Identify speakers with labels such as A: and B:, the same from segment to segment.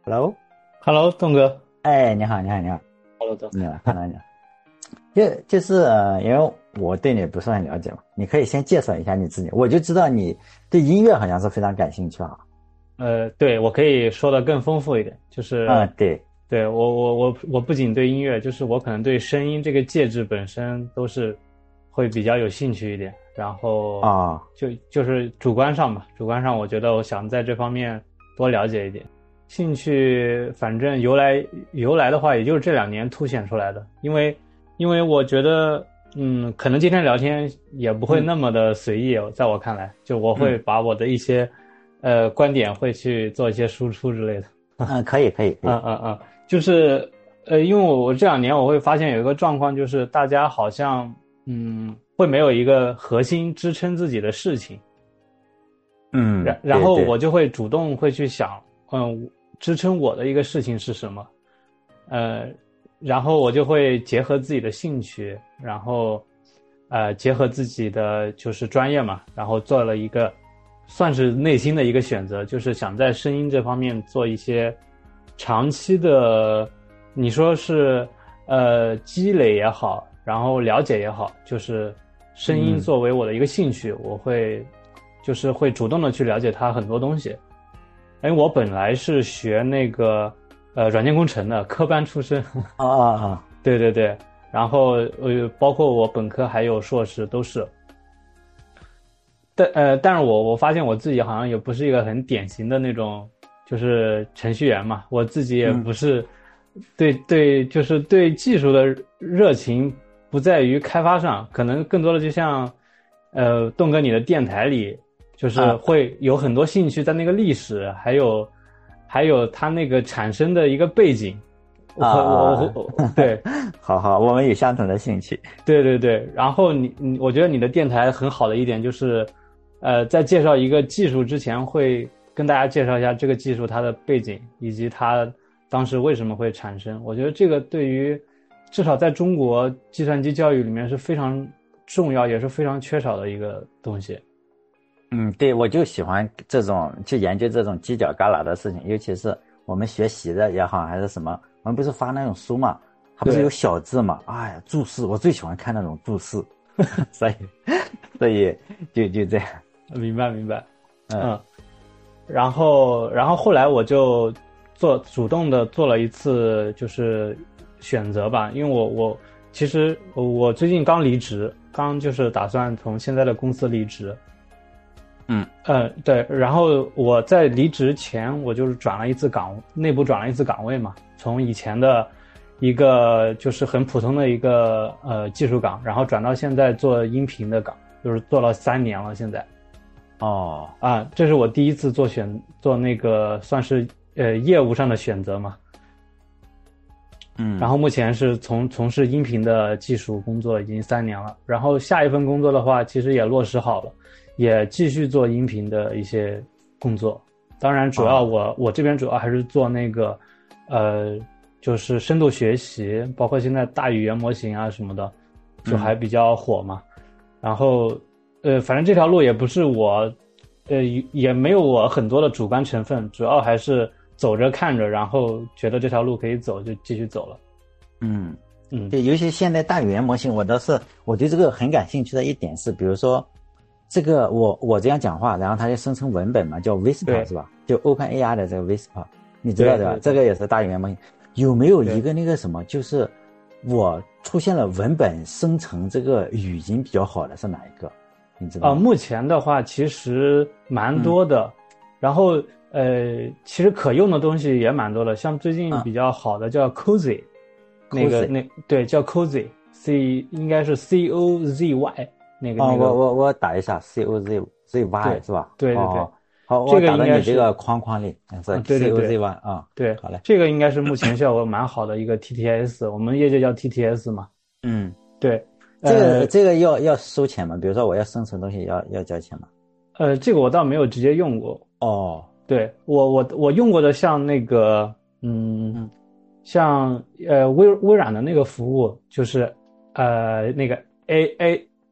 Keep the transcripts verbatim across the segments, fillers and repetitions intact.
A: Hello，
B: Hello，栋哥。
A: 哎，你好，你好，你好，
B: Hello，栋。
A: 你好，看到你了。就就是呃，因为我对你不是很了解嘛，你可以先介绍一下你自己。我就知道你对音乐好像是非常感兴趣啊。
B: 呃，对，我可以说的更丰富一点，就是，
A: 嗯，对。
B: 对，我我我我不仅对音乐，就是我可能对声音这个介质本身都是会比较有兴趣一点，然后
A: 啊。
B: 就就是主观上吧，主观上我觉得我想在这方面多了解一点。兴趣反正由来由来的话，也就是这两年凸显出来的，因为因为我觉得，嗯，可能今天聊天也不会
A: 嗯
B: 那么的随意，在我看来，就我会
A: 嗯
B: 把我的一些，呃，观点会去做一些输出之类的。
A: 嗯，可以可以可以。
B: 嗯嗯嗯，就是，呃，因为我我这两年我会发现有一个状况，就是大家好像，嗯，会没有一个核心支撑自己的事情，
A: 嗯，
B: 然然
A: 对对。
B: 后我就会主动会去想，嗯，支撑我的一个事情是什么，呃，然后我就会结合自己的兴趣，然后，呃，结合自己的就是专业嘛，然后做了一个算是内心的一个选择，就是想在声音这方面做一些长期的，你说是呃积累也好，然后了解也好，就是声音
A: 嗯
B: 作为我的一个兴趣，我会就是会主动的去了解它很多东西。因为我本来是学那个呃软件工程的科班出身。
A: 啊啊啊。
B: 对对对，然后呃包括我本科还有硕士都是，但呃但是我我发现我自己好像也不是一个很典型的那种就是程序员嘛，我自己也
A: 嗯
B: 不是对对就是对技术的热情不在于开发上，可能更多的就像呃栋哥你的电台里就是
A: 啊。
B: 会有很多兴趣在那个历史，还有还有它那个产生的一个背景。我
A: 啊
B: 我
A: 啊
B: 我我对。
A: 啊！好好，我们有相同的兴趣。
B: 对对对，然后你你，我觉得你的电台很好的一点就是，呃，在介绍一个技术之前，会跟大家介绍一下这个技术它的背景，以及它当时为什么会产生。我觉得这个对于至少在中国计算机教育里面是非常重要，也是非常缺少的一个东西。
A: 嗯，对，我就喜欢这种去研究这种犄角旮旯的事情，尤其是我们学习的也好，还是什么，我们不是发那种书嘛，它不是有
B: 对，
A: 小字嘛？哎呀，注释，我最喜欢看那种注释，所以，所以就就这样。
B: 明白明白。
A: 嗯
B: 嗯，然后然后后来我就做主动的做了一次就是选择吧，因为我我其实我最近刚离职，刚就是打算从现在的公司离职。
A: 嗯
B: 呃，对，然后我在离职前，我就是转了一次岗，内部转了一次岗位嘛，从以前的一个就是很普通的一个呃技术岗，然后转到现在做音频的岗，就是做了三年了，现在。
A: 哦。
B: 啊，这是我第一次做选做那个算是呃业务上的选择嘛。
A: 嗯。
B: 然后目前是从从事音频的技术工作已经三年了，然后下一份工作的话，其实也落实好了，也继续做音频的一些工作。当然，主要我、哦、我这边主要还是做那个，呃，就是深度学习，包括现在大语言模型啊什么的，就还比较火嘛。嗯、然后，呃，反正这条路也不是我，呃，也没有我很多的主观成分，主要还是走着看着，然后觉得这条路可以走，就继续走了。
A: 嗯
B: 嗯，
A: 对，尤其现在大语言模型，我倒是我对这个很感兴趣的一点是，比如说，这个我我这样讲话，然后它就生成文本嘛，叫 Whisper 是吧？就 OpenAI 的这个 Whisper， 你知道对吧？对对对，这个也是大语言模型。有没有一个那个什么，就是我出现了文本生成这个语音比较好的是哪一个？你知道吗？
B: 啊、呃，目前的话其实蛮多的，嗯、然后呃，其实可用的东西也蛮多的，像最近比较好的叫 Cozy。嗯那个那对叫 Cozy，C 应该是 C O Z Y 那个、
A: 哦、
B: 那个。
A: 我我我打一下 C O Z Z Y 是吧？
B: 对对对。
A: 哦、好，
B: 这个
A: 我打到
B: 应该是
A: 你这个框框里，是 C O Z Y 啊。
B: 对，
A: 好嘞。
B: 这个应该是目前效果蛮好的一个 T T S， 我们业界叫 T T S 嘛。
A: 嗯，
B: 对。
A: 这个、
B: 呃、
A: 这个要要收钱吗？比如说我要生成东西要要交钱吗？
B: 呃，这个我倒没有直接用过。
A: 哦，
B: 对，我我我用过的像那个嗯。嗯像呃微微软的那个服务，就是呃那个 A A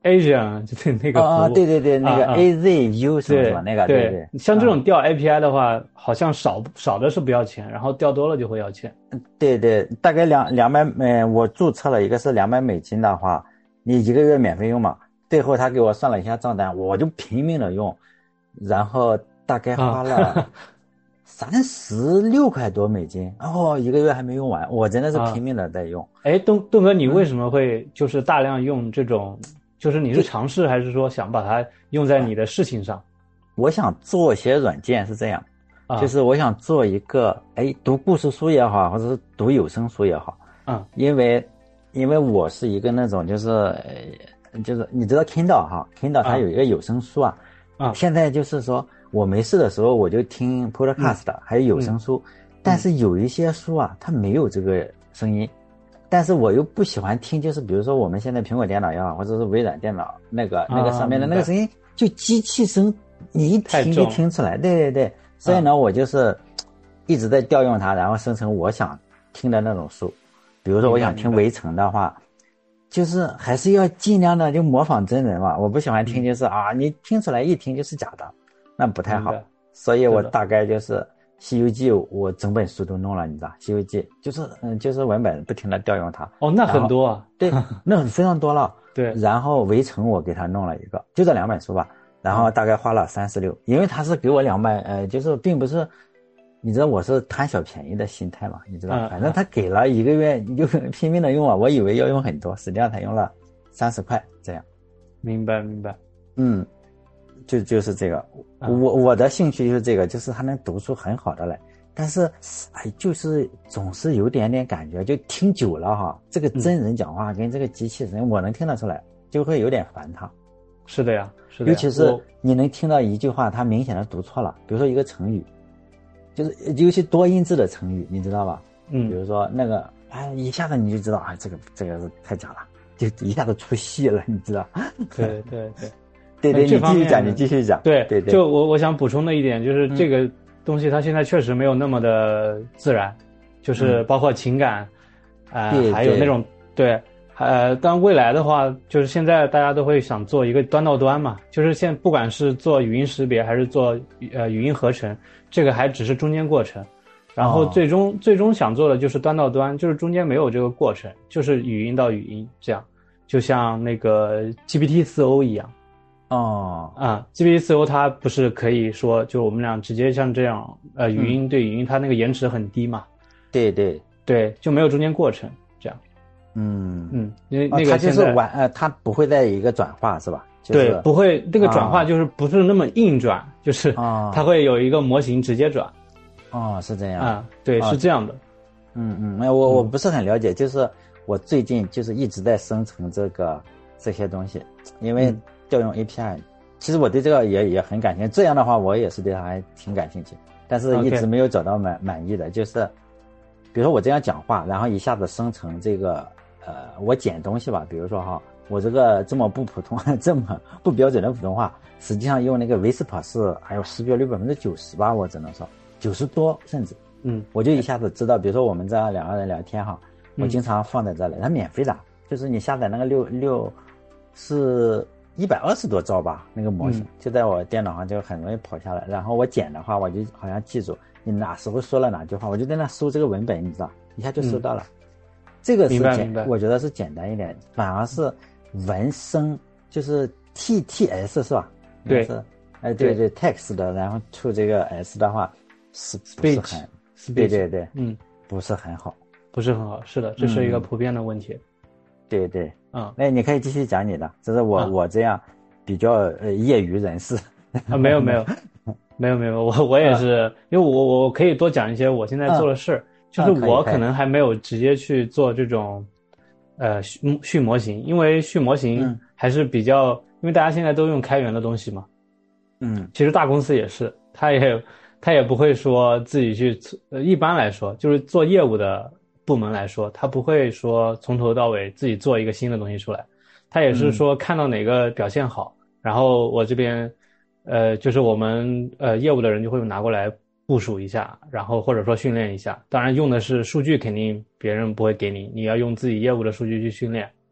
B: Asian 就是那个服务
A: 啊、哦，对对对，那个
B: 啊
A: A Z U 什么什么、
B: 对
A: 那个，对对，
B: 像这种调 A P I 的话，好像少少的是不要钱，然后调多了就会要钱。
A: 对对，大概两两百，呃，我注册了一个是两百美金的话，你一个月免费用嘛。最后他给我算了一下账单，我就拼命的用，然后大概花了三十六块多美金，然后一个月还没用完，我真的是拼命的在用。
B: 哎、啊，东东哥，你为什么会就是大量用这种？嗯、就是你是尝试还是说想把它用在你的事情上？
A: 我想做一些软件是这样。
B: 啊、
A: 就是我想做一个，哎，读故事书也好，或者是读有声书也好，
B: 嗯，
A: 因为，因为我是一个那种就是，呃，就是你知道 Kindle 哈 ，Kindle 它有一个有声书啊，
B: 啊，
A: 现在就是说我没事的时候我就听 Podcast，、嗯、还有有声书、嗯，但是有一些书啊，它没有这个声音，但是我又不喜欢听，就是比如说我们现在苹果电脑也好，或者是微软电脑那个、啊、那个上面的那个声音，就机器声，你一听就听出来，对对对。所以呢、嗯，我就是一直在调用它，然后生成我想听的那种书。比如说，我想听《围城》的话，就是还是要尽量的就模仿真人嘛。我不喜欢听，就是、嗯、啊，你听出来一听就是假的，那不太好。所以我大概就是《西游记》，我整本书都弄了，你知道，《西游记》就是嗯，就是文本不停的调用它。
B: 哦，那很多啊。
A: 对，那非常多了。
B: 对。
A: 然后《围城》我给他弄了一个，就这两本书吧。然后大概花了三十六，因为他是给我两百，呃，就是并不是，你知道我是贪小便宜的心态嘛，你知道，反正他给了一个月，你就拼命的用啊，我以为要用很多，实际上才用了三十块这样。
B: 明白明白，
A: 嗯，就就是这个，我我的兴趣就是这个，就是他能读出很好的来，但是哎，就是总是有点点感觉，就听久了哈，这个真人讲话跟这个机器人，我能听得出来，就会有点烦他。
B: 是的呀，是的呀，
A: 尤其是你能听到一句话，他明显的读错了，比如说一个成语，就是尤其多音字的成语，你知道吧？
B: 嗯，
A: 比如说那个，哎，一下子你就知道，哎，这个这个是太假了，就一下子出戏了，你知道？
B: 对对对，
A: 对对，你继续讲，你继续讲。
B: 对
A: 对对，
B: 就我我想补充的一点就是，这个东西它现在确实没有那么的自然，就是包括情感，啊、呃，还有那种对。呃，但未来的话，就是现在大家都会想做一个端到端嘛，就是现不管是做语音识别还是做呃语音合成，这个还只是中间过程，然后最终、哦、最终想做的就是端到端，就是中间没有这个过程，就是语音到语音这样，就像那个 G P T 四 O 一样。
A: 哦，
B: 啊 ，G P T 四 O 它不是可以说，就我们俩直接像这样，呃，语音对语音，它那个延迟很低嘛？
A: 对对
B: 对，就没有中间过程这样。
A: 嗯
B: 嗯，因为那个、
A: 哦、它就是完呃，它不会在一个转化是吧？
B: 就是、对，不会，这个转化就是不是那么硬转，啊、就是它会有一个模型直接转。
A: 哦，是这样
B: 啊，对，哦、是这样的。
A: 嗯嗯，那我我不是很了解，就是我最近就是一直在生成这个这些东西，因为调用 A P I，、嗯、其实我对这个也也很感兴趣。这样的话，我也是对它还挺感兴趣，但是一直没有找到满、okay. 满意的，就是比如说我这样讲话，然后一下子生成这个。呃，我剪东西吧，比如说哈，我这个这么不普通、这么不标准的普通话，实际上用那个 Whisper 是还有识别率百分之九十吧，我只能说九十多，甚至，
B: 嗯，
A: 我就一下子知道，比如说我们这两个人聊天哈，我经常放在这里，它免费的，就是你下载那个六六是一百二十多兆吧，那个模型、嗯、就在我电脑上就很容易跑下来，然后我剪的话，我就好像记住你哪时候说了哪句话，我就在那搜这个文本，你知道，一下就搜到了。嗯，这个是简，我觉得是简单一点，反而是文声就是 T T S 是吧？
B: 对，
A: 哎对对 text 的，然后出这个 S 的话是不是很？对对对，
B: 嗯，
A: 不是很好，
B: 不是很好，是的，这是一个普遍的问题。
A: 嗯、对对，
B: 嗯，
A: 那你可以继续讲你的，这是我、嗯、我这样比较呃业余人士
B: 啊，没有没有没有没有，我我也是，嗯、因为我我可以多讲一些我现在做的事。嗯就是我可能还没有直接去做这种，呃，训训模型，因为训模型还是比较，嗯、因为大家现在都用开源的东西嘛。
A: 嗯，
B: 其实大公司也是，他也他也不会说自己去，呃，一般来说，就是做业务的部门来说，他不会说从头到尾自己做一个新的东西出来，他也是说看到哪个表现好，嗯、然后我这边，呃，就是我们呃业务的人就会拿过来。部署一下，然后或者说训练一下，当然用的是数据，肯定别人不会给你，你要用自己业务的数据去训练。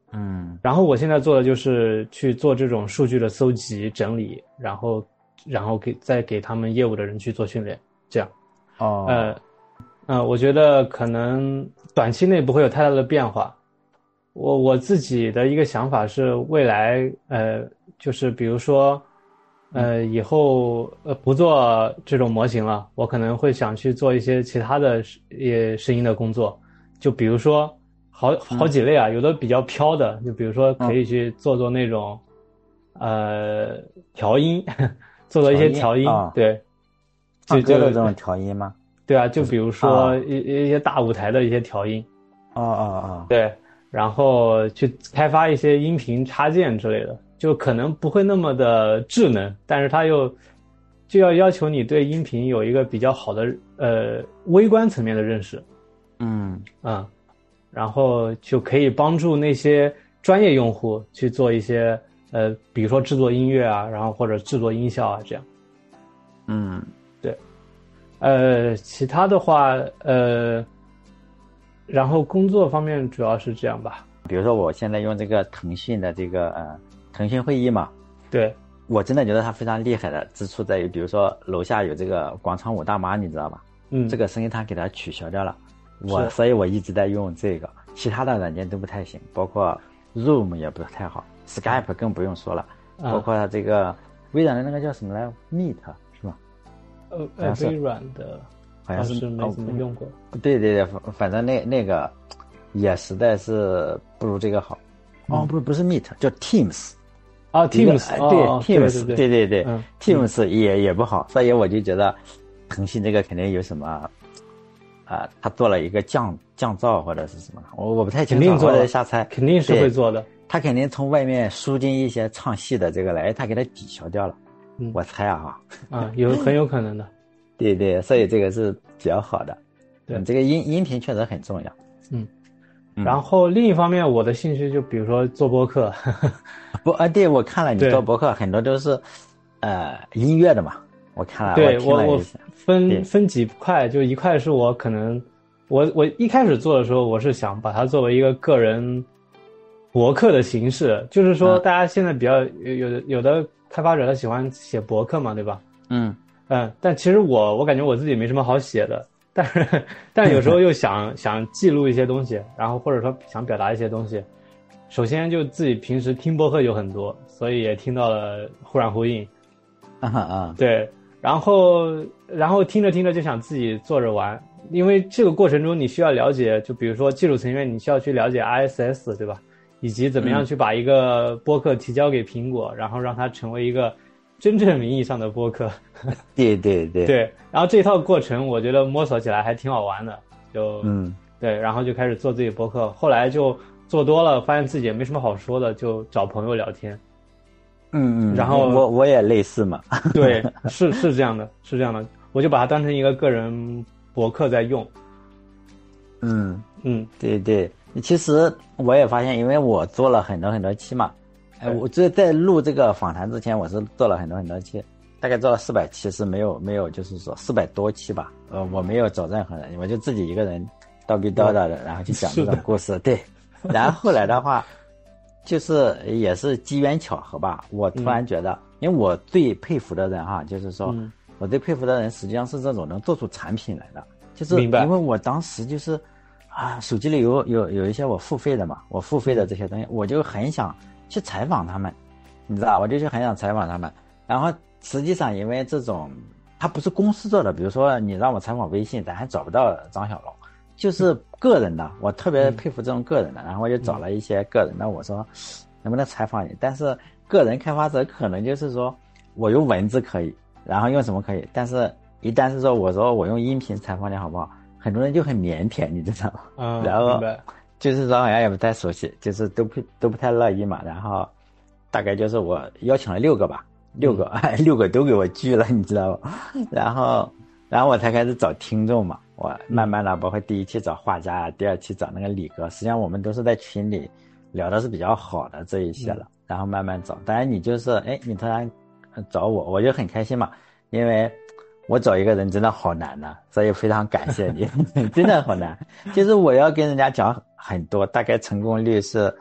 A: 嗯，
B: 然后我现在做的就是去做这种数据的搜集整理，然后然后给再给他们业务的人去做训练，这样。
A: 哦，
B: 呃呃，我觉得可能短期内不会有太大的变化。我我自己的一个想法是，未来呃，就是比如说，呃，以后呃不做这种模型了，我可能会想去做一些其他的也声音的工作，就比如说好好几类啊，有的比较飘的，就比如说可以去做做那种呃调音，做做一些调音，
A: 哦、
B: 对，
A: 唱
B: 就就
A: 歌的这种调音吗？
B: 对啊，就比如说一一些大舞台的一些调音，
A: 哦哦哦，
B: 对，然后去开发一些音频插件之类的，就可能不会那么的智能，但是它又就要要求你对音频有一个比较好的呃微观层面的认识，
A: 嗯
B: 嗯，然后就可以帮助那些专业用户去做一些呃，比如说制作音乐啊，然后或者制作音效啊这样，
A: 嗯。
B: 呃，其他的话，呃，然后工作方面主要是这样吧。
A: 比如说，我现在用这个腾讯的这个呃腾讯会议嘛，
B: 对，
A: 我真的觉得它非常厉害的之处在于，比如说楼下有这个广场舞大妈，你知道吧？
B: 嗯，
A: 这个声音它给它取消掉了，我所以我一直在用这个，其他的软件都不太行，包括 Zoom 也不太好 ，Skype 更不用说了，
B: 啊、
A: 包括这个微软的那个叫什么来 Meet。
B: 呃，呃，微软的，
A: 好像是
B: 是没怎么用过。
A: 哦、对对对，反正那那个也实在是不如这个好。嗯、哦，不不是 Meet， 叫 Teams。
B: 啊 ，Teams，
A: 对、
B: 哦、
A: Teams，
B: 对
A: 对对对、
B: 嗯、
A: ，Teams 也也不好，所以我就觉得腾讯这个肯定有什么啊、呃，他做了一个降降噪或者是什么，我我不太清楚，
B: 肯定做
A: 的瞎猜，
B: 肯定是会做的。
A: 他肯定从外面输进一些唱戏的这个来，他给他抵消掉了。
B: 嗯，
A: 我猜啊
B: 啊，有很有可能的，
A: 对对，所以这个是比较好的。
B: 对，
A: 嗯、这个音音频确实很重要。
B: 嗯，然后另一方面，我的兴趣就比如说做播客，
A: 不啊，对我看了你做播客很多都是，呃，音乐的嘛，我看了，
B: 对
A: 我
B: 我我分分几块，就一块是我可能我我一开始做的时候，我是想把它作为一个个人博客的形式，就是说大家现在比较有有的有的开发者他喜欢写博客嘛，对吧？
A: 嗯
B: 嗯，但其实我我感觉我自己没什么好写的，但是但有时候又想想记录一些东西，然后或者说想表达一些东西。首先就自己平时听播客有很多，所以也听到了忽然呼应。
A: 啊啊，
B: 对，然后然后听着听着就想自己做着玩，因为这个过程中你需要了解，就比如说技术层面，你需要去了解 R S S， 对吧？以及怎么样去把一个播客提交给苹果，嗯、然后让它成为一个真正意义上的播客。
A: 对对对
B: 对，然后这套过程我觉得摸索起来还挺好玩的，就
A: 嗯
B: 对，然后就开始做自己播客，后来就做多了，发现自己也没什么好说的，就找朋友聊天。
A: 嗯嗯，
B: 然后
A: 我我也类似嘛。
B: 对，是是这样的，是这样的，我就把它当成一个个人博客在用。
A: 嗯
B: 嗯，
A: 对对，其实我也发现，因为我做了很多很多期嘛，哎，我就在录这个访谈之前，我是做了很多很多期，大概做了四百期，是没有没有，就是说四百多期吧。呃，我没有找任何人，我就自己一个人叨逼叨叨的，然后去讲这种故事。对，然后后来的话，就是也是机缘巧合吧，我突然觉得，嗯、因为我最佩服的人哈，就是说，嗯、我最佩服的人实际上是这种能做出产品来的，就是因为我当时就是啊，手机里有有有一些我付费的嘛，我付费的这些东西，我就很想去采访他们，你知道，我就去很想采访他们。然后实际上因为这种，它不是公司做的，比如说你让我采访微信，咱还找不到张小龙，就是个人的，我特别佩服这种个人的。然后我就找了一些个人的，我说能不能采访你？但是个人开发者可能就是说我用文字可以，然后用什么可以，但是一旦是说我说我用音频采访你好不好？很多人就很腼腆，你知道吗？
B: 嗯，
A: 然后就是说好像也不太熟悉，就是都不都不太乐意嘛。然后大概就是我邀请了六个吧，六个、嗯、六个都给我拒了，你知道吗？然后然后我才开始找听众嘛，我慢慢的包括第一期找画家，第二期找那个李哥，实际上我们都是在群里聊的是比较好的这一些了，嗯、然后慢慢找。当然你就是哎，你突然找我，我就很开心嘛，因为我找一个人真的好难呐、啊，所以非常感谢你，真的好难。就是我要跟人家讲很多，大概成功率是，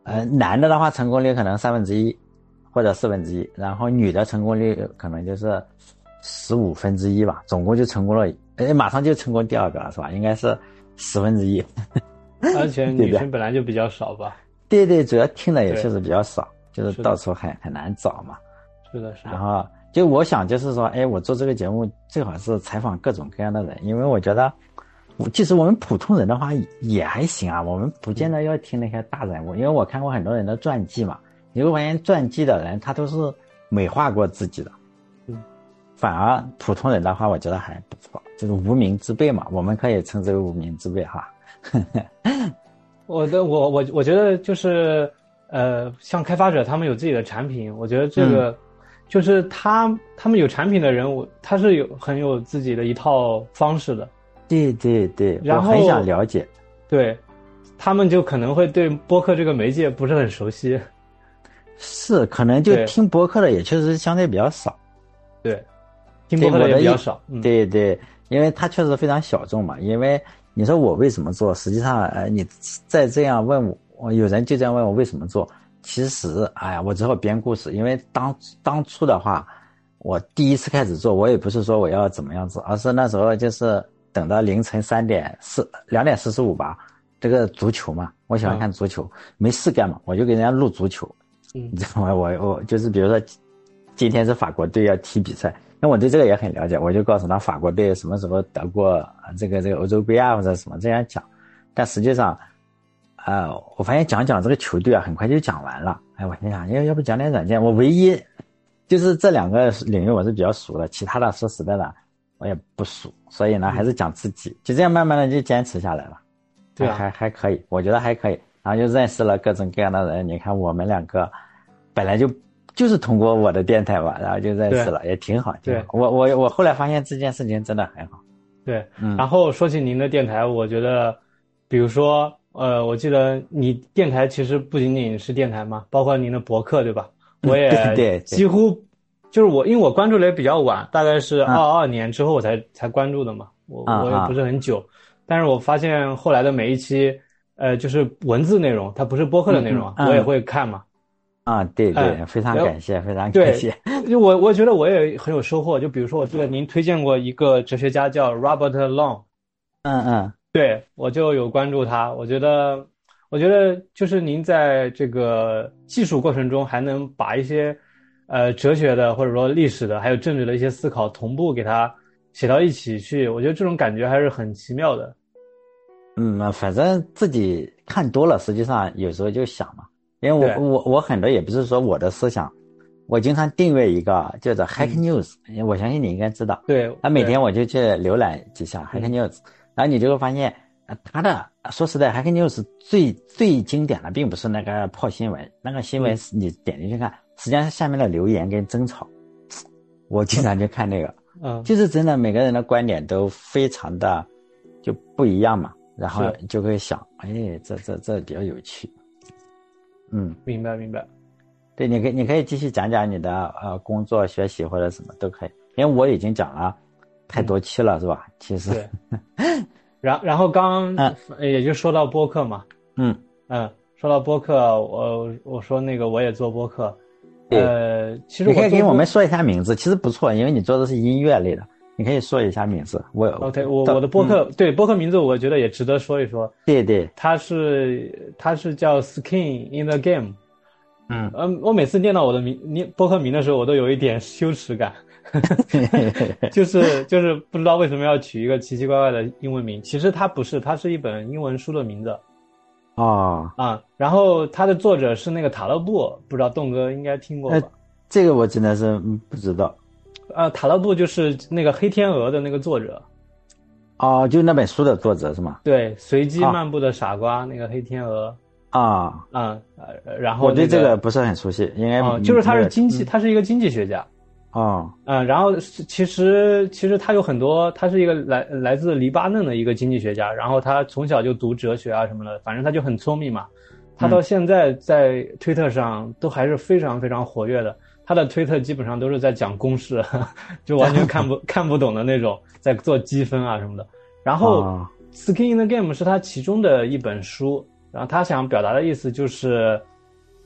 A: 呃，男的的话成功率可能三分之一或者四分之一，然后女的成功率可能就是十五分之一吧，总共就成功了，哎，马上就成功第二个了，是吧？应该是十分之一。
B: 而且女生本来就比较少吧？
A: 对对，主要听的也确实比较少，就是到处很很难找嘛。
B: 是的，是的。
A: 然后就我想就是说，哎，我做这个节目最好是采访各种各样的人，因为我觉得，其实我们普通人的话也还行啊，我们不见得要听那些大人物，因为我看过很多人的传记嘛，你会发现传记的人他都是美化过自己的，
B: 嗯，
A: 反而普通人的话，我觉得还不错，就是无名之辈嘛，我们可以称之为无名之辈哈。
B: 我的我我我觉得就是呃，像开发者他们有自己的产品，我觉得这个。嗯，就是他他们有产品的人物，他是有很有自己的一套方式的。
A: 对对对，
B: 然后
A: 我很想了解。
B: 对，他们就可能会对播客这个媒介不是很熟悉。
A: 是，可能就听播客的也确实相对比较少。
B: 对，听播客的也比较少。
A: 嗯、对对，因为它确实非常小众嘛。因为你说我为什么做，实际上呃，你再这样问我，我有人就这样问我为什么做。其实，哎呀，我只好编故事，因为当当初的话，我第一次开始做，我也不是说我要怎么样子，而是那时候就是等到凌晨三点四两点四十五吧，这个足球嘛，我喜欢看足球，嗯、没事干嘛，我就给人家录足球，
B: 嗯，
A: 你知道吗？我我就是比如说，今天是法国队要踢比赛，那我对这个也很了解，我就告诉他法国队什么时候得过这个这个欧洲杯啊或者什么这样讲，但实际上。呃，我发现讲讲这个球队啊，很快就讲完了。哎，我心想，要要不讲点软件？我唯一就是这两个领域我是比较熟的，其他的说实在的我也不熟，所以呢，还是讲自己，就这样慢慢的就坚持下来了。
B: 对、啊，
A: 还还可以，我觉得还可以。然后就认识了各种各样的人。你看我们两个本来就就是通过我的电台吧，然后就认识了，也挺好。挺好。我我我后来发现这件事情真的很好。
B: 对，嗯。然后说起您的电台，我觉得，比如说。呃，我记得你电台其实不仅仅是电台嘛，包括您的博客，对吧？我也几乎就是我，因为我关注的也比较晚，大概是二二年之后我才、嗯、才关注的嘛，我我也不是很久，但是我发现后来的每一期，呃，就是文字内容，它不是播客的内容，嗯、我也会看嘛。
A: 啊，对对，
B: 嗯、
A: 非常感谢，非常感谢。
B: 就我我觉得我也很有收获，就比如说我记得您推荐过一个哲学家叫 Robert Long。
A: 嗯嗯。
B: 对，我就有关注他，我觉得，我觉得就是您在这个技术过程中还能把一些，呃，哲学的或者说历史的，还有政治的一些思考同步给它写到一起去，我觉得这种感觉还是很奇妙的。
A: 嗯，反正自己看多了，实际上有时候就想嘛，因为我我我很多也不是说我的思想，我经常订阅一个叫做 Hack News，、嗯、我相信你应该知道。
B: 对，
A: 他每天我就去浏览几下 Hack News。嗯，然后你就会发现，呃，他的说实在 ，Hack News 最最经典的并不是那个破新闻，那个新闻你点进去看，实际上是下面的留言跟争吵。我经常去看那个，
B: 嗯，
A: 就是真的每个人的观点都非常的就不一样嘛，然后就会想，哎，这这这比较有趣。嗯，
B: 明白明白。
A: 对，你可以你可以继续讲讲你的呃工作、学习或者什么都可以，因为我已经讲了。太多期了、嗯、是吧？其实
B: 对，然然后刚刚、嗯、也就说到播客嘛，
A: 嗯
B: 嗯，说到播客，我我说那个我也做播客，呃，其实
A: 我你可以给我们说一下名字，其实不错，因为你做的是音乐类的，你可以说一下名字。我
B: OK， 我我的播客、嗯、对播客名字，我觉得也值得说一说。
A: 对对，
B: 它是它是叫 Skin in the Game。
A: 嗯
B: 嗯，我每次念到我的名念播客名的时候，我都有一点羞耻感。就是就是不知道为什么要取一个奇奇怪怪的英文名，其实它不是，它是一本英文书的名字。
A: 哦
B: 啊，然后它的作者是那个塔勒布，不知道栋哥应该听过吧？
A: 呃、这个我真的是不知道。
B: 呃，塔勒布就是那个黑天鹅的那个作者。
A: 哦，就那本书的作者是吗？
B: 对，随机漫步的傻瓜、啊、那个黑天鹅。
A: 啊
B: 啊、嗯，然后、那个、
A: 我对这个不是很熟悉，应该、
B: 啊、就是他是经济、嗯，他是一个经济学家。
A: 哦，
B: 嗯，然后其实其实他有很多，他是一个来来自黎巴嫩的一个经济学家，然后他从小就读哲学啊什么的，反正他就很聪明嘛。他到现在在推特上都还是非常非常活跃的，他的推特基本上都是在讲公式，就完全看不看不懂的那种，在做积分啊什么的。然后、哦、Skin in the Game 是他其中的一本书。然后他想表达的意思就是，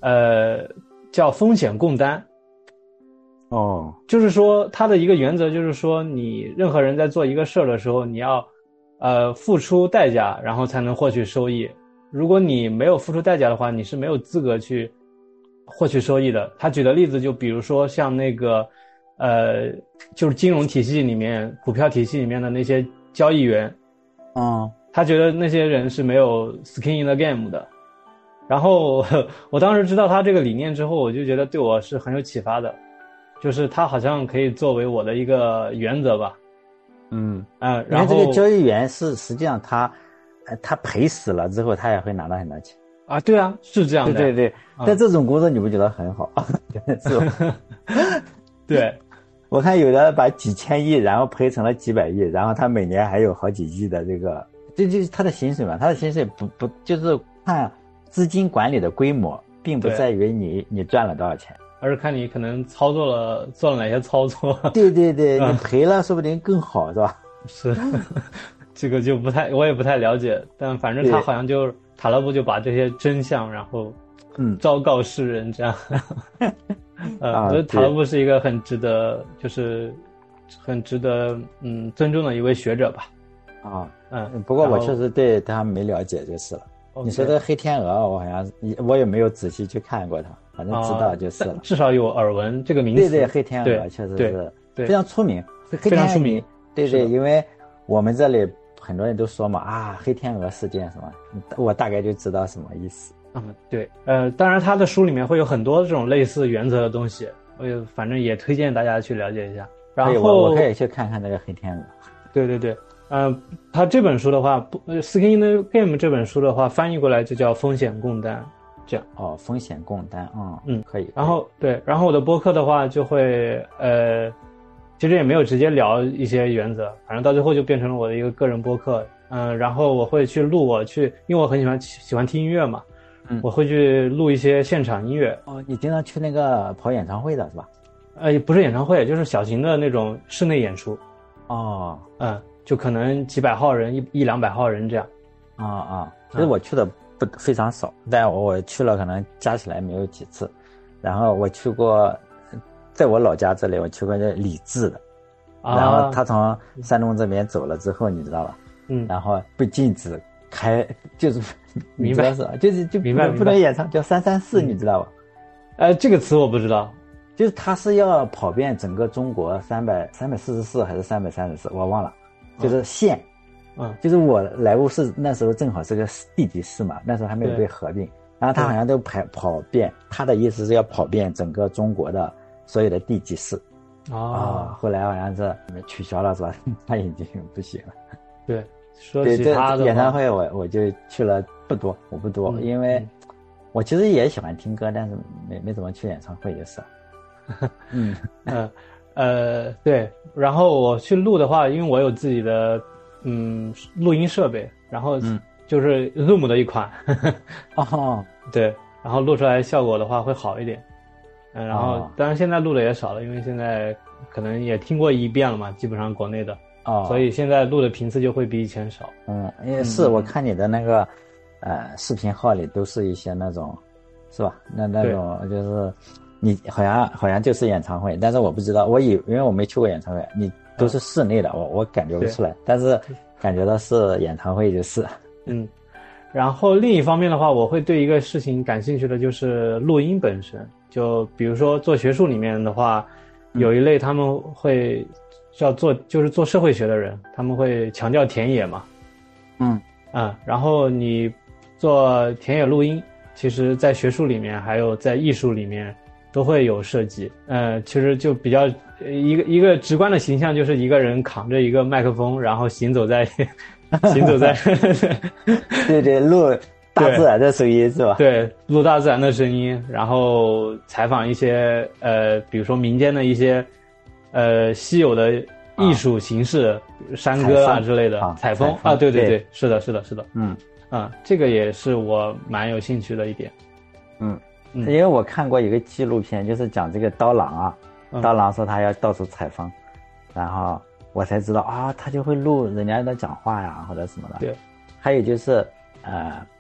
B: 呃叫风险共担。
A: 哦，
B: 就是说它的一个原则就是说，你任何人在做一个事儿的时候，你要呃付出代价，然后才能获取收益。如果你没有付出代价的话，你是没有资格去获取收益的。他举的例子就比如说像那个呃就是金融体系里面股票体系里面的那些交易员，
A: 嗯，
B: 他觉得那些人是没有 skin in the game 的。然后我当时知道他这个理念之后，我就觉得对我是很有启发的，就是他好像可以作为我的一个原则吧。
A: 嗯
B: 嗯、呃，然后
A: 这个交易员是实际上他呃他赔死了之后他也会拿到很多钱
B: 啊，对啊，是这样的。
A: 对对对，
B: 嗯、
A: 但这种工作你不觉得很好？是吧？
B: 对，
A: 我看有的把几千亿然后赔成了几百亿，然后他每年还有好几亿的这个，这就是他的薪水嘛。他的薪水不不就是看资金管理的规模，并不在于你你赚了多少钱，
B: 而是看你可能操作了做了哪些操作。
A: 对对对，你赔了说不定更好，是吧？
B: 是，这个就不太我也不太了解，但反正他好像就塔勒布就把这些真相然后
A: 嗯
B: 昭告世人这样。呃，
A: 啊、
B: 我觉得塔勒布是一个很值得就是很值得嗯尊重的一位学者吧。
A: 啊，
B: 嗯，
A: 不过我确实对他没了解就是了。你说的黑天鹅，我好像我也没有仔细去看过它，反正知道就是了。
B: 啊、至少有耳闻这个名词。
A: 对对，黑天鹅确实是非常出名，
B: 非常出名。
A: 对对，因为我们这里很多人都说嘛啊，黑天鹅事件什么，我大概就知道什么意思。
B: 嗯，对，呃，当然他的书里面会有很多这种类似原则的东西，我也反正也推荐大家去了解一下。然后
A: 我我可以去看看那个黑天鹅。
B: 对对对。呃，他这本书的话，不 ，Skin in the Game 这本书的话，翻译过来就叫风险共担，这样。
A: 哦，风险共担，嗯
B: 嗯，
A: 可以。
B: 然后对，然后我的播客的话，就会呃，其实也没有直接聊一些原则，反正到最后就变成了我的一个个人播客。嗯、呃，然后我会去录，我去，因为我很喜欢喜欢听音乐嘛，
A: 嗯，
B: 我会去录一些现场音乐。
A: 哦，你经常去那个跑演唱会的是吧？
B: 呃，不是演唱会，就是小型的那种室内演出。
A: 哦，
B: 嗯。就可能几百号人，一一两百号人这样。
A: 啊啊，其实我去的不非常少，但我我去了可能加起来没有几次。然后我去过，在我老家这里我去过这李志的，
B: 啊、
A: 然后他从山东这边走了之后，你知道吧？
B: 嗯，
A: 然后被禁止开，就是
B: 明白
A: 是吧？就是就
B: 明白
A: 不能演唱，叫三三四，你知道吧？
B: 呃，这个词我不知道。
A: 就是他是要跑遍整个中国三百三百四十四还是三百三十四，我忘了。就是县，
B: 嗯，
A: 就是我莱芜市那时候正好是个地级市嘛，那时候还没有被合并，然后他好像都跑跑遍，他的意思是要跑遍整个中国的所有的地级市，
B: 啊、
A: 哦，后来好像是取消了是吧？他已经不行了。
B: 对，说起他的
A: 演唱会我我就去了不多，我不多，
B: 嗯、
A: 因为我其实也喜欢听歌，但是没没怎么去演唱会就是。
B: 嗯嗯。呃，对，然后我去录的话，因为我有自己的嗯录音设备，然后就是 Zoom 的一款，
A: 哦，
B: 对，然后录出来效果的话会好一点，嗯，然后、哦、当然现在录的也少了，因为现在可能也听过一遍了嘛，基本上国内的，
A: 哦，
B: 所以现在录的频次就会比以前少。
A: 嗯，也是，我看你的那个呃视频号里都是一些那种，是吧？那那种就是。你好像好像就是演唱会，但是我不知道，我以因为我没去过演唱会，你都是室内的，我我感觉不出来，但是感觉到是演唱会就是。
B: 嗯，然后另一方面的话，我会对一个事情感兴趣的就是录音本身，就比如说做学术里面的话，有一类他们会叫做就是做社会学的人，他们会强调田野嘛。
A: 嗯
B: 啊、嗯，然后你做田野录音，其实在学术里面还有在艺术里面。都会有设计，呃，其实就比较一个一个直观的形象，就是一个人扛着一个麦克风，然后行走在行走在
A: 对对，录大自然的声音是吧？
B: 对，录大自然的声音，然后采访一些呃，比如说民间的一些呃稀有的艺术形式，啊、山歌啊之类的，采风 啊, 啊，对对对，是的，是的，是的，
A: 嗯
B: 啊，这个也是我蛮有兴趣的一点，
A: 嗯。因为我看过一个纪录片，就是讲这个刀郎啊，嗯、刀郎说他要到处采风，然后我才知道啊，他就会录人家的讲话呀或者什么的。
B: 对，
A: 还有就是呃，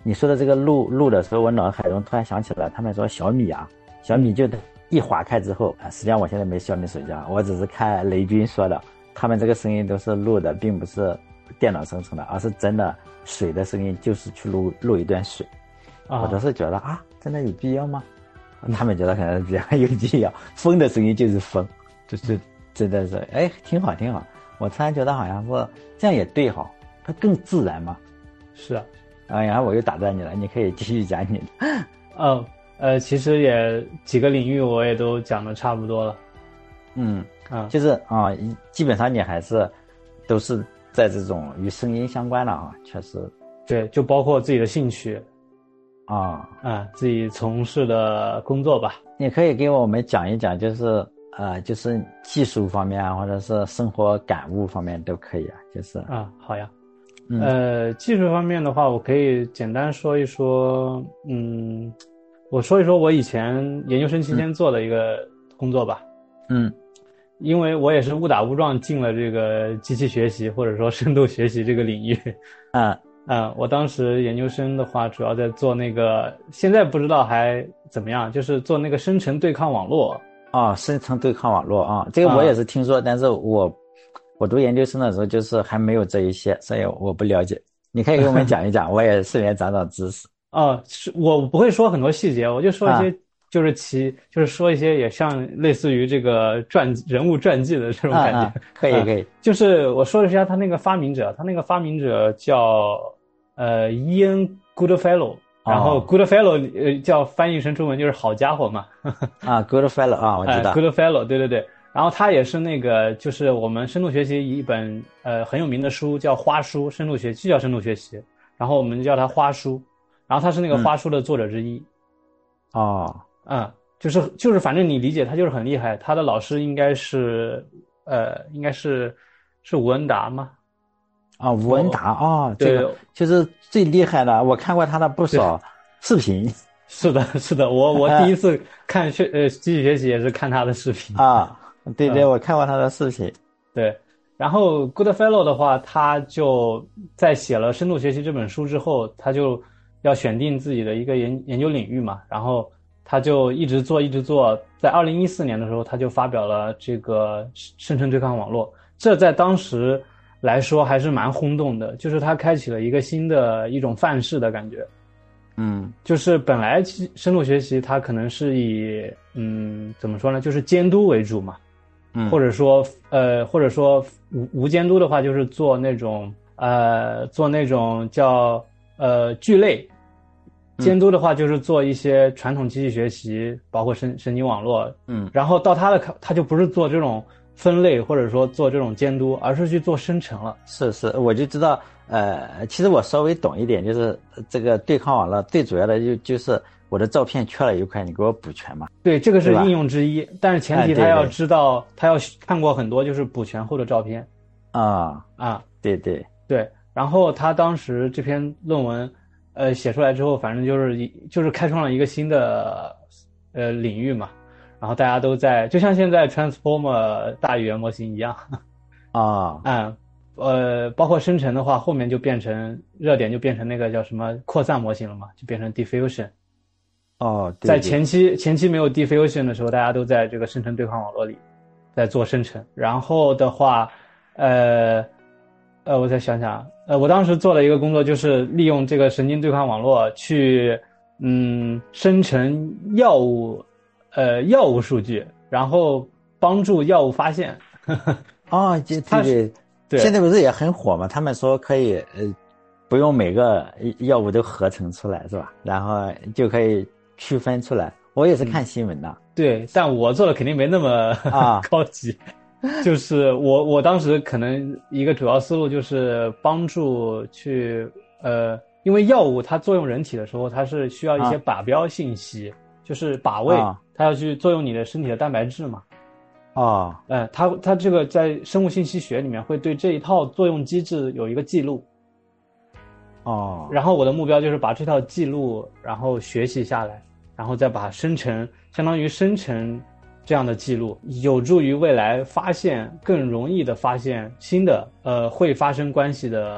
A: 你说的这个录录的时候，我脑海中突然想起了他们说小米啊，小米就一划开之后，实际上我现在没小米手机啊，我只是看雷军说的，他们这个声音都是录的，并不是电脑生成的，而是真的水的声音，就是去录录一段水。啊、我都是觉得啊，真的有必要吗？他们觉得可能比较有必要。风的声音就是风，就是真的是哎，挺好挺好。我突然觉得好像是这样也对哈，它更自然嘛。
B: 是啊。
A: 啊，然后我又打断你了，你可以继续讲你的。
B: 哦，呃，其实也几个领域我也都讲的差不多了。
A: 嗯
B: 啊，
A: 就是啊，基本上你还是都是在这种与声音相关的啊，确实。
B: 对，就包括自己的兴趣。
A: 啊
B: 啊，自己从事的工作吧。
A: 你可以给我们讲一讲，就是呃，就是技术方面啊，或者是生活感悟方面都可以啊，就是
B: 啊，好呀。
A: 嗯、
B: 呃，技术方面的话，我可以简单说一说，嗯，我说一说我以前研究生期间做的一个工作吧。
A: 嗯，
B: 因为我也是误打误撞进了这个机器学习或者说深度学习这个领域。
A: 嗯
B: 嗯，我当时研究生的话，主要在做那个，现在不知道还怎么样，就是做那个生成对抗网络。
A: 啊，生成对抗网络啊，这个我也是听说，啊、但是我我读研究生的时候就是还没有这一些，所以我不了解。你可以给我们讲一讲，我也顺便长长知识。
B: 哦，是我不会说很多细节，我就说一些，就是其、啊、就是说一些也像类似于这个传人物传记的这种感觉。啊啊、
A: 可以可以、啊，
B: 就是我说一下他那个发明者，他那个发明者叫呃伊恩 Goodfellow。然后 Goodfellow 呃叫翻译成中文就是好家伙嘛。
A: 啊 Goodfellow 啊，我知道。
B: 呃、Goodfellow 对对对。然后他也是那个就是我们深度学习一本呃很有名的书叫花书，深度学习就叫深度学习，然后我们叫它花书。然后他是那个花书的作者之一。
A: 哦。
B: 嗯，就是就是反正你理解他就是很厉害，他的老师应该是呃应该是是吴恩达吗？
A: 啊，吴恩达啊，这个就是最厉害的，我看过他的不少视频。
B: 是的，是的，我我第一次看学呃机器学习也是看他的视频
A: 啊，对对、嗯，我看过他的视频。
B: 对，然后 Goodfellow 的话，他就在写了《深度学习》这本书之后，他就要选定自己的一个研研究领域嘛，然后他就一直做一直做，在二零一四年的时候，他就发表了这个生成对抗网络，这在当时来说还是蛮轰动的，就是它开启了一个新的一种范式的感觉。
A: 嗯，
B: 就是本来深度学习它可能是以嗯怎么说呢，就是监督为主嘛，
A: 嗯，
B: 或者说呃或者说无无监督的话，就是做那种呃做那种叫呃聚类，监督的话就是做一些传统机器学习，包括神神经网络，
A: 嗯，
B: 然后到它的它就不是做这种分类或者说做这种监督，而是去做生成了。
A: 是是，我就知道，呃，其实我稍微懂一点，就是这个对抗网络最主要的就就是我的照片缺了一块，你给我补全嘛。
B: 对，这个是应用之一，但是前提他要知道，哎、他要看过很多就是补全后的照片。
A: 啊
B: 啊，
A: 对对
B: 对，然后他当时这篇论文，呃，写出来之后，反正就是就是开创了一个新的呃领域嘛。然后大家都在，就像现在 Transformer 大语言模型一样
A: 啊，
B: 嗯，呃，包括生成的话，后面就变成热点，就变成那个叫什么扩散模型了嘛，就变成 diffusion。
A: 哦，对对，
B: 在前期前期没有 diffusion 的时候，大家都在这个生成对抗网络里在做生成。然后的话，呃呃，我再想想，呃，我当时做了一个工作，就是利用这个神经对抗网络去嗯生成药物。呃，药物数据，然后帮助药物发现。
A: 哦，这这个
B: 对，
A: 现在不是也很火吗？他们说可以，呃，不用每个药物都合成出来，是吧？然后就可以区分出来。我也是看新闻的。嗯、
B: 对，但我做的肯定没那么
A: 啊
B: 高级。就是我我当时可能一个主要思路就是帮助去呃，因为药物它作用人体的时候，它是需要一些靶标信息，啊、就是靶位。啊它要去作用你的身体的蛋白质嘛？
A: 哦，
B: 呃，它它这个在生物信息学里面会对这一套作用机制有一个记录。
A: 哦，
B: 然后我的目标就是把这套记录，然后学习下来，然后再把它生成，相当于生成这样的记录，有助于未来发现更容易的发现新的呃会发生关系的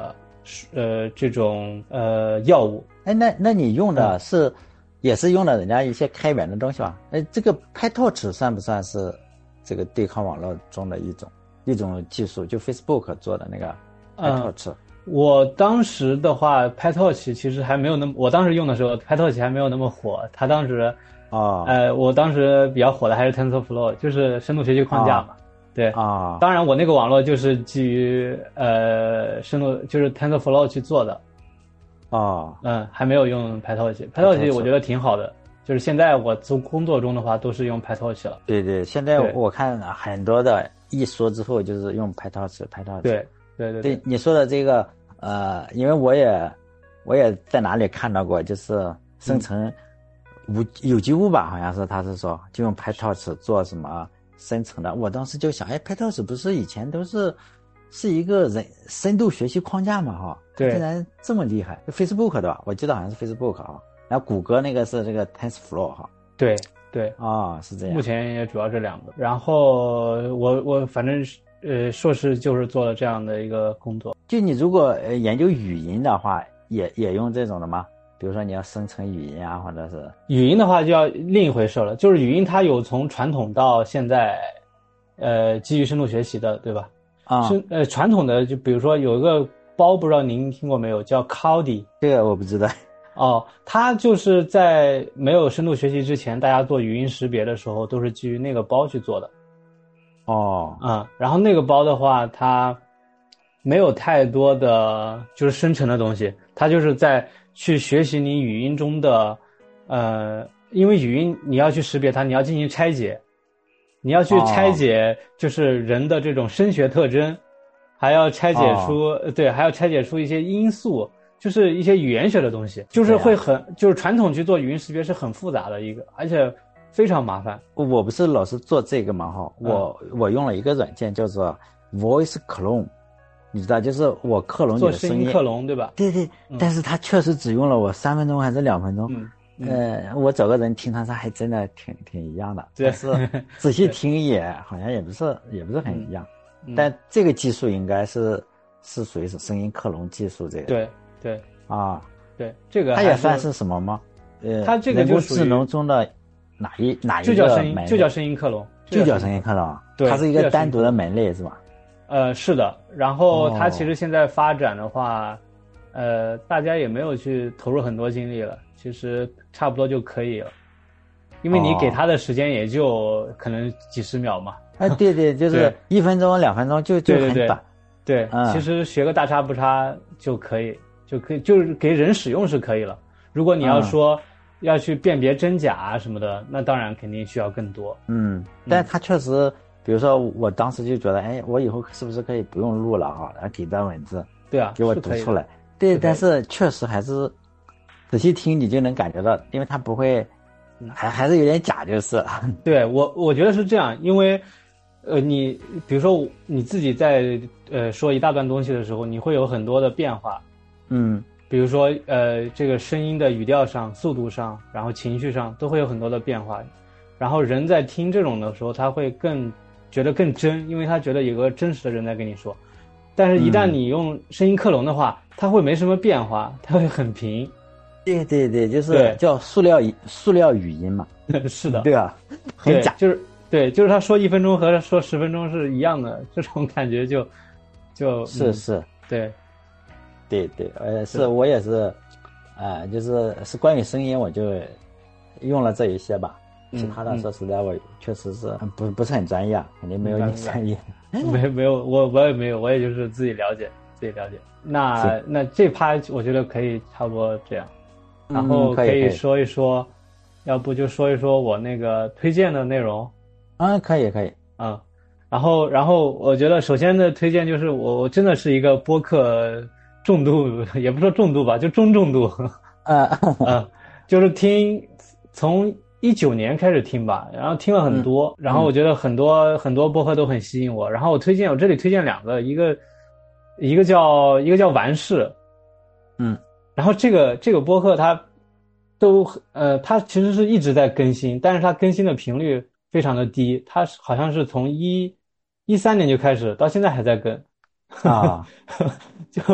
B: 呃这种呃药物。
A: 哎，那那你用的是、嗯、也是用了人家一些开源的东西吧？哎，这个 PyTorch 算不算是这个对抗网络中的一种一种技术？就 Facebook 做的那个 PyTorch。嗯，
B: 我当时的话 PyTorch 其实还没有那么，我当时用的时候 PyTorch 还没有那么火，它当时
A: 哦，
B: 呃，我当时比较火的还是 TensorFlow， 就是深度学习框架嘛。哦、对
A: 啊，
B: 当然我那个网络就是基于呃深度就是 TensorFlow 去做的。
A: 哦，
B: 嗯，还没有用 PyTorch。PyTorch 我觉得挺好的，就是现在我做工作中的话都是用 PyTorch 了。
A: 对对，现在我看很多的一说之后就是用 PyTorch，PyTorch。
B: 对对对
A: 对, 对，你说的这个呃，因为我也我也在哪里看到过，就是生成无、嗯、有机物吧，好像是他是说就用 PyTorch 做什么生成的。我当时就想，哎 ，PyTorch 不是以前都是是一个人深度学习框架嘛，哈，
B: 对，
A: 竟然这么厉害。Facebook 的吧，我记得好像是 Facebook 啊，然后谷歌那个是这个 TensorFlow 哈。
B: 对对
A: 啊、哦，是这样。
B: 目前也主要这两个。然后我我反正呃硕士就是做了这样的一个工作。
A: 就你如果呃研究语音的话，也也用这种的吗？比如说你要生成语音啊，或者是
B: 语音的话就要另一回事了。就是语音它有从传统到现在，呃，基于深度学习的，对吧？
A: 啊、
B: 是呃传统的，就比如说有一个包，不知道您听过没有，叫 Claude。
A: 这个我不知道。
B: 哦，它就是在没有深度学习之前，大家做语音识别的时候都是基于那个包去做的。
A: 哦，
B: 啊、嗯，然后那个包的话，它没有太多的就是生成的东西，它就是在去学习你语音中的，呃，因为语音你要去识别它，你要进行拆解，你要去拆解就是人的这种声学特征，还要拆解出、哦、对，还要拆解出一些音素，就是一些语言学的东西，就是会很就是传统去做语音识别是很复杂的一个，而且非常麻烦。
A: 我不是老是做这个嘛哈，我、嗯、我用了一个软件叫做 Voice Clone， 你知道，就是我克隆你的声音，
B: 做声音克隆对吧？
A: 对对、嗯，但是它确实只用了我三分钟还是两分钟。
B: 嗯嗯、
A: 呃，我找个人听他，他还真的挺挺一样的，但是仔细听也好像也不是也不是很一样。嗯、但这个技术应该是是属于是声音克隆技术这个。
B: 对对
A: 啊，
B: 对，这个
A: 它也算是什么吗？呃，
B: 它这个就
A: 人工智能中的哪一哪一个
B: 就叫声音，就叫声音克隆，
A: 就叫声音克隆。
B: 对，
A: 它是一个单独的门类是吧？
B: 呃，是的。然后它其实现在发展的话，哦、呃，大家也没有去投入很多精力了，其实差不多就可以了，因为你给它的时间也就可能几十秒嘛。
A: 哎，对对，就是一分钟两分钟就就很短。
B: 对，对对嗯、其实学个大差不差就可以，就可以，就是给人使用是可以了。如果你要说、嗯、要去辨别真假啊什么的，那当然肯定需要更多。
A: 嗯，但它确实，比如说我当时就觉得，哎，我以后是不是可以不用录了啊？然后给段文字，
B: 对啊，
A: 给我读出来。对，但是确实还是仔细听你就能感觉到，因为它不会，还还是有点假，就是。
B: 对，我我觉得是这样，因为，呃，你比如说你自己在呃说一大段东西的时候，你会有很多的变化。
A: 嗯。
B: 比如说，呃，这个声音的语调上、速度上，然后情绪上都会有很多的变化。然后人在听这种的时候，他会更觉得更真，因为他觉得有个真实的人在跟你说。但是，一旦你用声音克隆的话，嗯、它会没什么变化，它会很平。
A: 对对对，就是叫塑料塑料语音嘛。
B: 是的，
A: 对啊，很假。
B: 就是对，就是他说一分钟和说十分钟是一样的，这种感觉就就是
A: 是、嗯、
B: 对。
A: 对对，呃，是我也是，呃，就是是关于声音，我就用了这一些吧。其他的说实在，我确实是不不是很专业，肯定没有你专业。
B: 没没有，我我也没有，我也就是自己了解，自己了解。那那这趴我觉得可以差不多这样，然后可以说一说，嗯、要不就说一说我那个推荐的内容。
A: 嗯，可以可以，
B: 嗯，然后然后我觉得首先的推荐就是我我真的是一个播客。重度也不说重度吧，就中重度，
A: 啊
B: 啊，就是听从一九年开始听吧，然后听了很多，嗯、然后我觉得很多、嗯、很多播客都很吸引我，然后我推荐我这里推荐两个，一个一个叫一个叫完事，
A: 嗯，
B: 然后这个这个播客它都呃它其实是一直在更新，但是它更新的频率非常的低，它好像是从一一三年就开始到现在还在更。
A: 啊，
B: 就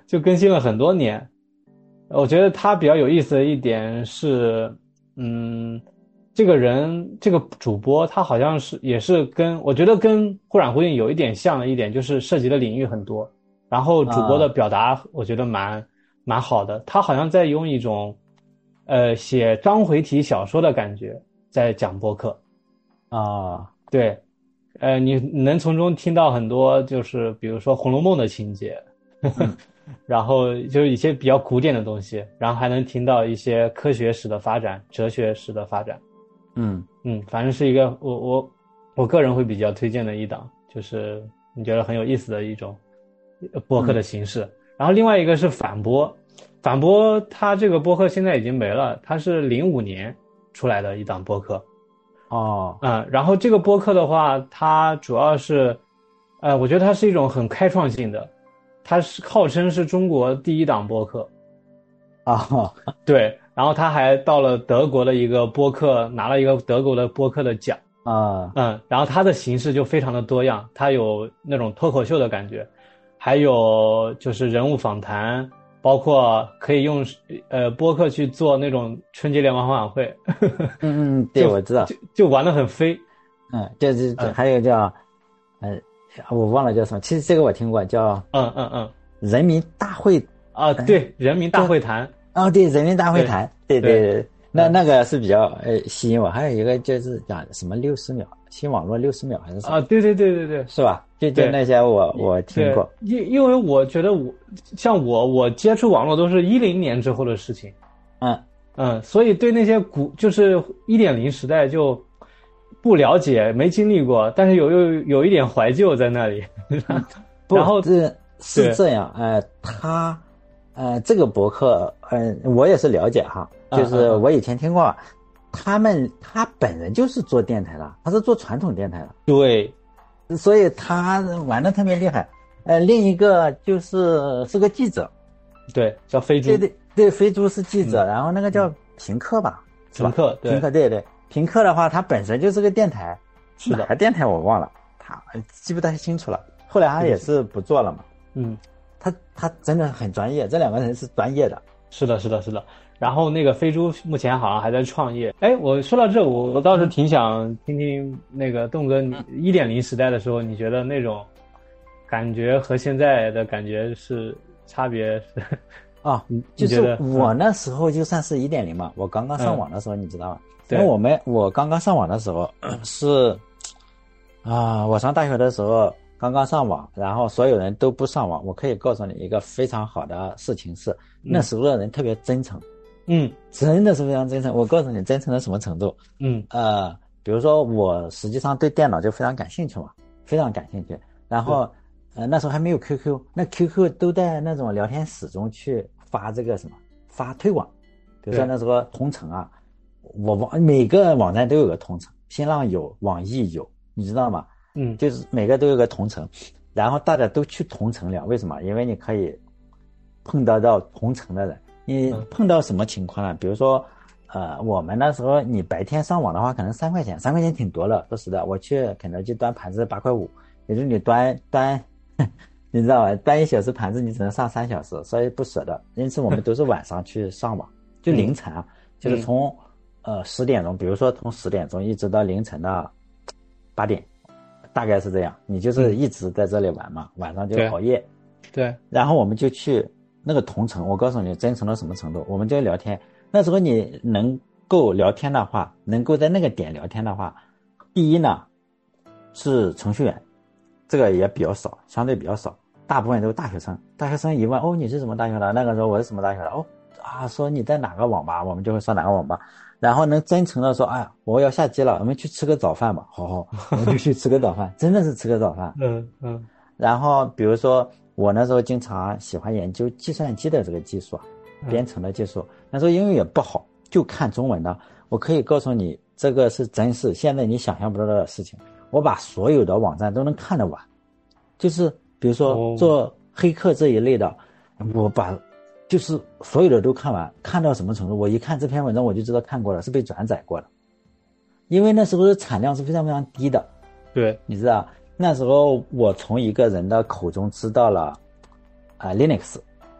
B: 就更新了很多年。我觉得他比较有意思的一点是，嗯，这个人这个主播他好像是也是跟我觉得跟忽软忽硬有一点像的一点，就是涉及的领域很多，然后主播的表达我觉得蛮、啊、蛮好的，他好像在用一种呃写章回体小说的感觉在讲播客
A: 啊，
B: 对，呃，你能从中听到很多就是比如说《红楼梦》的情节。
A: 嗯
B: 然后就是一些比较古典的东西，然后还能听到一些科学史的发展、哲学史的发展。
A: 嗯
B: 嗯，反正是一个我我我个人会比较推荐的一档，就是你觉得很有意思的一种播客的形式。嗯、然后另外一个是反播，反播它这个播客现在已经没了，它是零五年出来的一档播客。
A: 哦，
B: 嗯，然后这个播客的话，它主要是，呃，我觉得它是一种很开创性的。它是号称是中国第一档播客
A: 啊，
B: 对，然后他还到了德国的一个播客，拿了一个德国的播客的奖
A: 啊，
B: 嗯，然后它的形式就非常的多样，它有那种脱口秀的感觉，还有就是人物访谈，包括可以用呃播客去做那种春节联欢晚会，
A: 嗯嗯，对，我知道，
B: 就就玩得很飞，
A: 嗯，就是还有叫，呃。我忘了叫什么，其实这个我听过，叫
B: 嗯嗯嗯，
A: 人民大会
B: 啊，对，人民大会谈，
A: 哦，对，人民大会谈，对对对，对那那个是比较呃吸引我。还有一个就是讲什么六十秒新网络六十秒还是什么
B: 啊，对对对对对，
A: 是吧？就就那些我我听过，
B: 因因为我觉得我像我我接触网络都是一零年之后的事情，
A: 嗯
B: 嗯，所以对那些古就是一点零时代就。不了解，没经历过，但是有有有一点怀旧在那里。然后
A: 这是这样，呃，他，呃，这个博客，嗯、呃，我也是了解哈，就是我以前听过，嗯嗯他们他本人就是做电台的，他是做传统电台的，
B: 对，
A: 所以他玩的特别厉害。呃，另一个就是是个记者，
B: 对，叫飞猪，
A: 对对对，飞猪是记者，嗯、然后那个叫平克吧，
B: 平克，
A: 平克，对对。平克的话，它本身就是个电台，
B: 是的，
A: 哪个电台我忘了，他记不太清楚了。后来他也是不做了嘛。
B: 嗯，
A: 他他真的很专业，这两个人是专业的。
B: 是的，是的，是的。然后那个飞猪目前好像还在创业。哎，我说到这，我我倒是挺想听听那个栋哥，你一点零时代的时候，你觉得那种感觉和现在的感觉是差别是？
A: 啊，就是我那时候就算是一点零嘛，我刚刚上网的时候，你知道吗？因为我们我刚刚上网的时候是啊，我上大学的时候刚刚上网，然后所有人都不上网。我可以告诉你一个非常好的事情是，那时候的人特别真诚，
B: 嗯，
A: 真的是非常真诚。我告诉你，真诚到什么程度？
B: 嗯，
A: 呃，比如说我实际上对电脑就非常感兴趣嘛，非常感兴趣。然后呃那时候还没有 Q Q， 那 Q Q 都在那种聊天室中去发这个什么发推广，比如说那时候同城啊。我网每个网站都有个同城，新浪有，网易有，你知道吗？
B: 嗯，
A: 就是每个都有个同城，然后大家都去同城聊，为什么？因为你可以碰得到同城的人。你碰到什么情况呢？比如说，呃，我们那时候你白天上网的话，可能三块钱，三块钱挺多了，说实在，我去肯德基端盘子八块五，也就是你端端，你知道吧？端一小时盘子你只能上三小时，所以不舍得。因此我们都是晚上去上网，就凌晨啊，嗯、就是从。呃，十点钟，比如说从十点钟一直到凌晨的八点，大概是这样。你就是一直在这里玩嘛，嗯、晚上就熬夜。
B: 对。
A: 然后我们就去那个同城，我告诉你，真诚到什么程度？我们就聊天。那时候你能够聊天的话，能够在那个点聊天的话，第一呢是程序员，这个也比较少，相对比较少，大部分都是大学生。大学生一问，哦，你是什么大学的？那个时候我是什么大学的？哦，啊，说你在哪个网吧，我们就会说哪个网吧。然后能真诚的说，哎呀，我要下机了，我们去吃个早饭吧。好好，我们就去吃个早饭，真的是吃个早饭。
B: 嗯嗯。
A: 然后比如说我那时候经常喜欢研究计算机的这个技术啊，编程的技术。那时候英语也不好，就看中文的。我可以告诉你，这个是真是现在你想象不到的事情。我把所有的网站都能看得完，就是比如说做黑客这一类的，我把。就是所有的都看完，看到什么程度？我一看这篇文章，我就知道看过了，是被转载过的。因为那时候的产量是非常非常低的。
B: 对，
A: 你知道，那时候我从一个人的口中知道了啊、呃、Linux，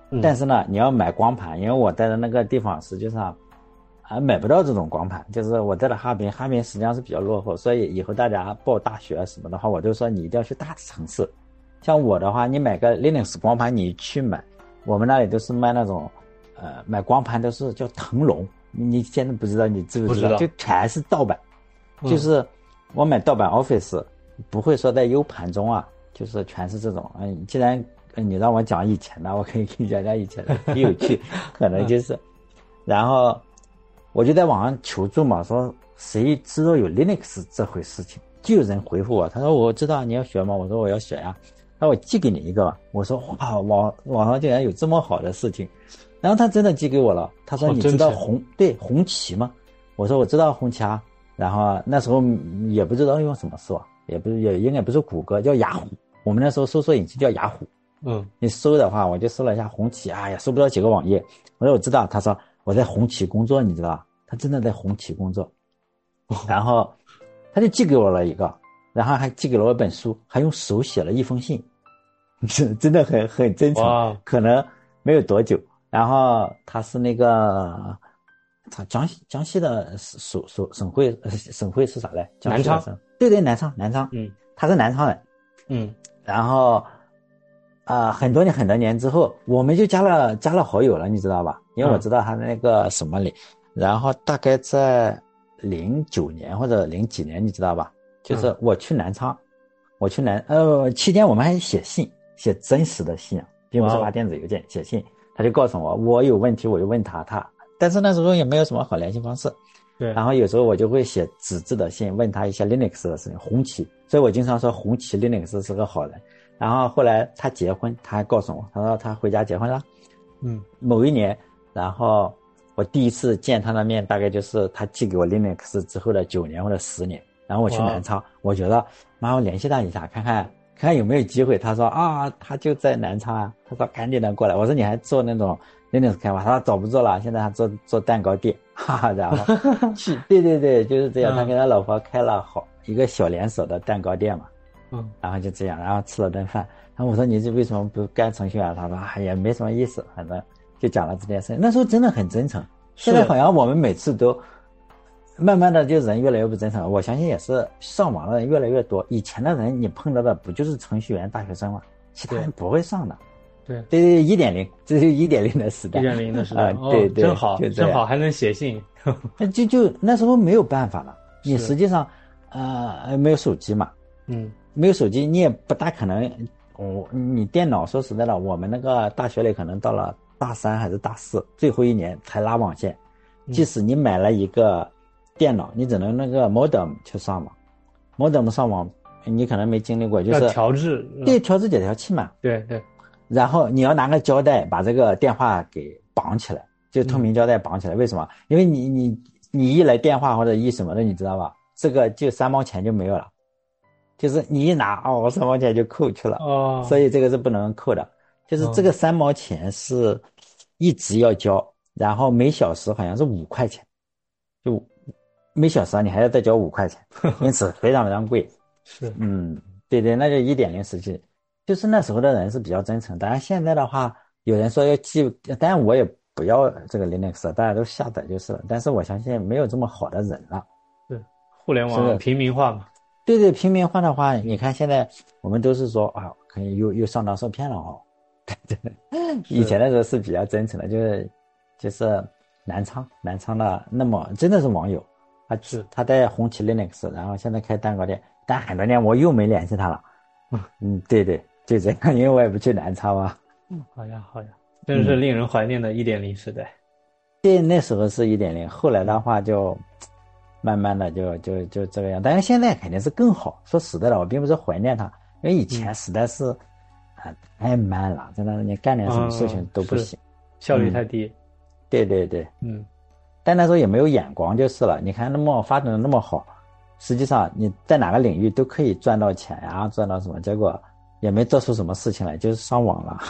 B: 嗯、
A: 但是呢，你要买光盘，因为我在的那个地方实际上啊买不到这种光盘，就是我在的哈尔滨，哈尔滨实际上是比较落后，所以以后大家报大学什么的话，我就说你一定要去大城市。像我的话，你买个 Linux 光盘，你去买，我们那里都是卖那种，呃，买光盘都是叫腾龙，你现在不知道，你知不知道？
B: 不知道，
A: 就全是盗版，
B: 嗯、
A: 就是我买盗版 Office，不会说在 U 盘中啊，就是全是这种。嗯，既然你让我讲以前的，我可以给你讲讲以前的，很有趣，可能就是，然后我就在网上求助嘛，说谁知道有 Linux 这回事情，就有人回复我，他说我知道你要学吗？我说我要学呀、啊。那我寄给你一个吧。我说哇，网网上竟然有这么好的事情，然后他真的寄给我了。他说你知道红对红旗吗？我说我知道红旗啊。然后那时候也不知道用什么搜，也不是也应该不是谷歌，叫雅虎。我们那时候搜索引擎叫雅虎。
B: 嗯，
A: 你搜的话，我就搜了一下红旗，哎呀，搜不到几个网页。我说我知道，他说我在红旗工作，你知道，他真的在红旗工作。然后他就寄给我了一个。然后还寄给了我一本书，还用手写了一封信，真的很很真诚，可能没有多久。然后他是那个，他江西江西的省省省会省会是啥嘞？
B: 南昌。
A: 对对，南昌南昌。
B: 嗯，
A: 他是南昌人。
B: 嗯，
A: 然后啊、呃，很多年很多年之后，我们就加了加了好友了，你知道吧？因为我知道他那个什么里，嗯、然后大概在零九年或者零几年，你知道吧？就是我去南昌，嗯、我去南呃期间我们还写信，写真实的信，并不是发电子邮件，写信。他就告诉我，我有问题我就问他，他，但是那时候也没有什么好联系方式。
B: 对。
A: 然后有时候我就会写纸质的信，问他一些 Linux 的事情，红旗。所以我经常说红旗 Linux 是个好人。然后后来他结婚，他还告诉我，他说他回家结婚了。
B: 嗯。
A: 某一年，然后我第一次见他的面，大概就是他寄给我 Linux 之后的九年或者十年。然后我去南昌，我觉得妈，我联系他一下，看看看看有没有机会。他说啊，他就在南昌啊。他说赶紧的过来。我说你还做那种 Linux 开发？他说早不做了，现在还做做蛋糕店，哈哈。然后去，对对对，就是这样。他跟他老婆开了好一个小连锁的蛋糕店嘛。
B: 嗯。
A: 然后就这样，然后吃了顿饭。然后我说你这为什么不干程序员？他说哎也没什么意思，反正就讲了这件事。那时候真的很真诚。现在好像我们每次都。慢慢的就人越来越不真诚了，我相信也是上网的人越来越多。以前的人你碰到的不就是程序员、大学生吗？其他人不会上的。
B: 对
A: 对对，一点零，这是一点零的时代。
B: 一点零的时代，
A: 啊、呃，对对，
B: 真好，真好，还能写信。
A: 那就就那时候没有办法了，你实际上呃没有手机嘛，
B: 嗯，
A: 没有手机你也不大可能，我、哦、你电脑说实在的，我们那个大学里可能到了大三还是大四最后一年才拉网线，即使你买了一个。电脑你只能那个 modem 去上网 ，modem 上网你可能没经历过，就是
B: 要调制，
A: 对，调制解调器嘛，
B: 对对，
A: 然后你要拿个胶带把这个电话给绑起来，就透明胶带绑起来，嗯、为什么？因为你你你一来电话或者一什么的，你知道吧？这个就三毛钱就没有了，就是你一拿哦，三毛钱就扣去了，
B: 哦，
A: 所以这个是不能扣的，就是这个三毛钱是一直要交，然后每小时好像是五块钱，就。每小时啊，你还要再交五块钱，因此非常非常贵。
B: 是，
A: 嗯，对对，那就一点零时期，就是那时候的人是比较真诚。当然现在的话，有人说要记，当然我也不要这个 Linux， 大家都下载就是了。但是我相信没有这么好的人了。
B: 是，互联网平民化嘛。
A: 对对，平民化的话，你看现在我们都是说啊，可以又又上当受骗了哦。对对，以前的时候是比较真诚的，就是就是南昌南昌的，那么真的是网友。他
B: 是
A: 他在红旗 Linux， 然后现在开蛋糕店，但很多年我又没联系他了。
B: 嗯
A: 嗯，对对，就这样，因为我也不去南昌嘛。
B: 嗯，好呀好呀，真是令人怀念的一点零时代。嗯、
A: 对，那时候是一点零，后来的话就慢慢的就就就这个样，但是现在肯定是更好。说实在的，我并不是怀念它，因为以前实在是啊、嗯、太慢了，真的你干点什么事情都不行，
B: 嗯、效率太低、嗯。
A: 对对对，
B: 嗯。
A: 但那时候也没有眼光就是了。你看那么发展的那么好，实际上你在哪个领域都可以赚到钱呀，赚到什么，结果也没做出什么事情来，就是上网了。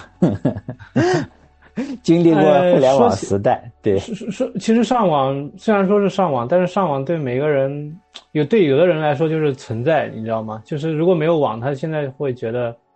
A: 经历过互联网时代，
B: 呃、
A: 对。
B: 是是，其实上网虽然说是上网，但是上网对每个人有对有的人来说就是存在，你知道吗？就是如果没有网，他现在会觉得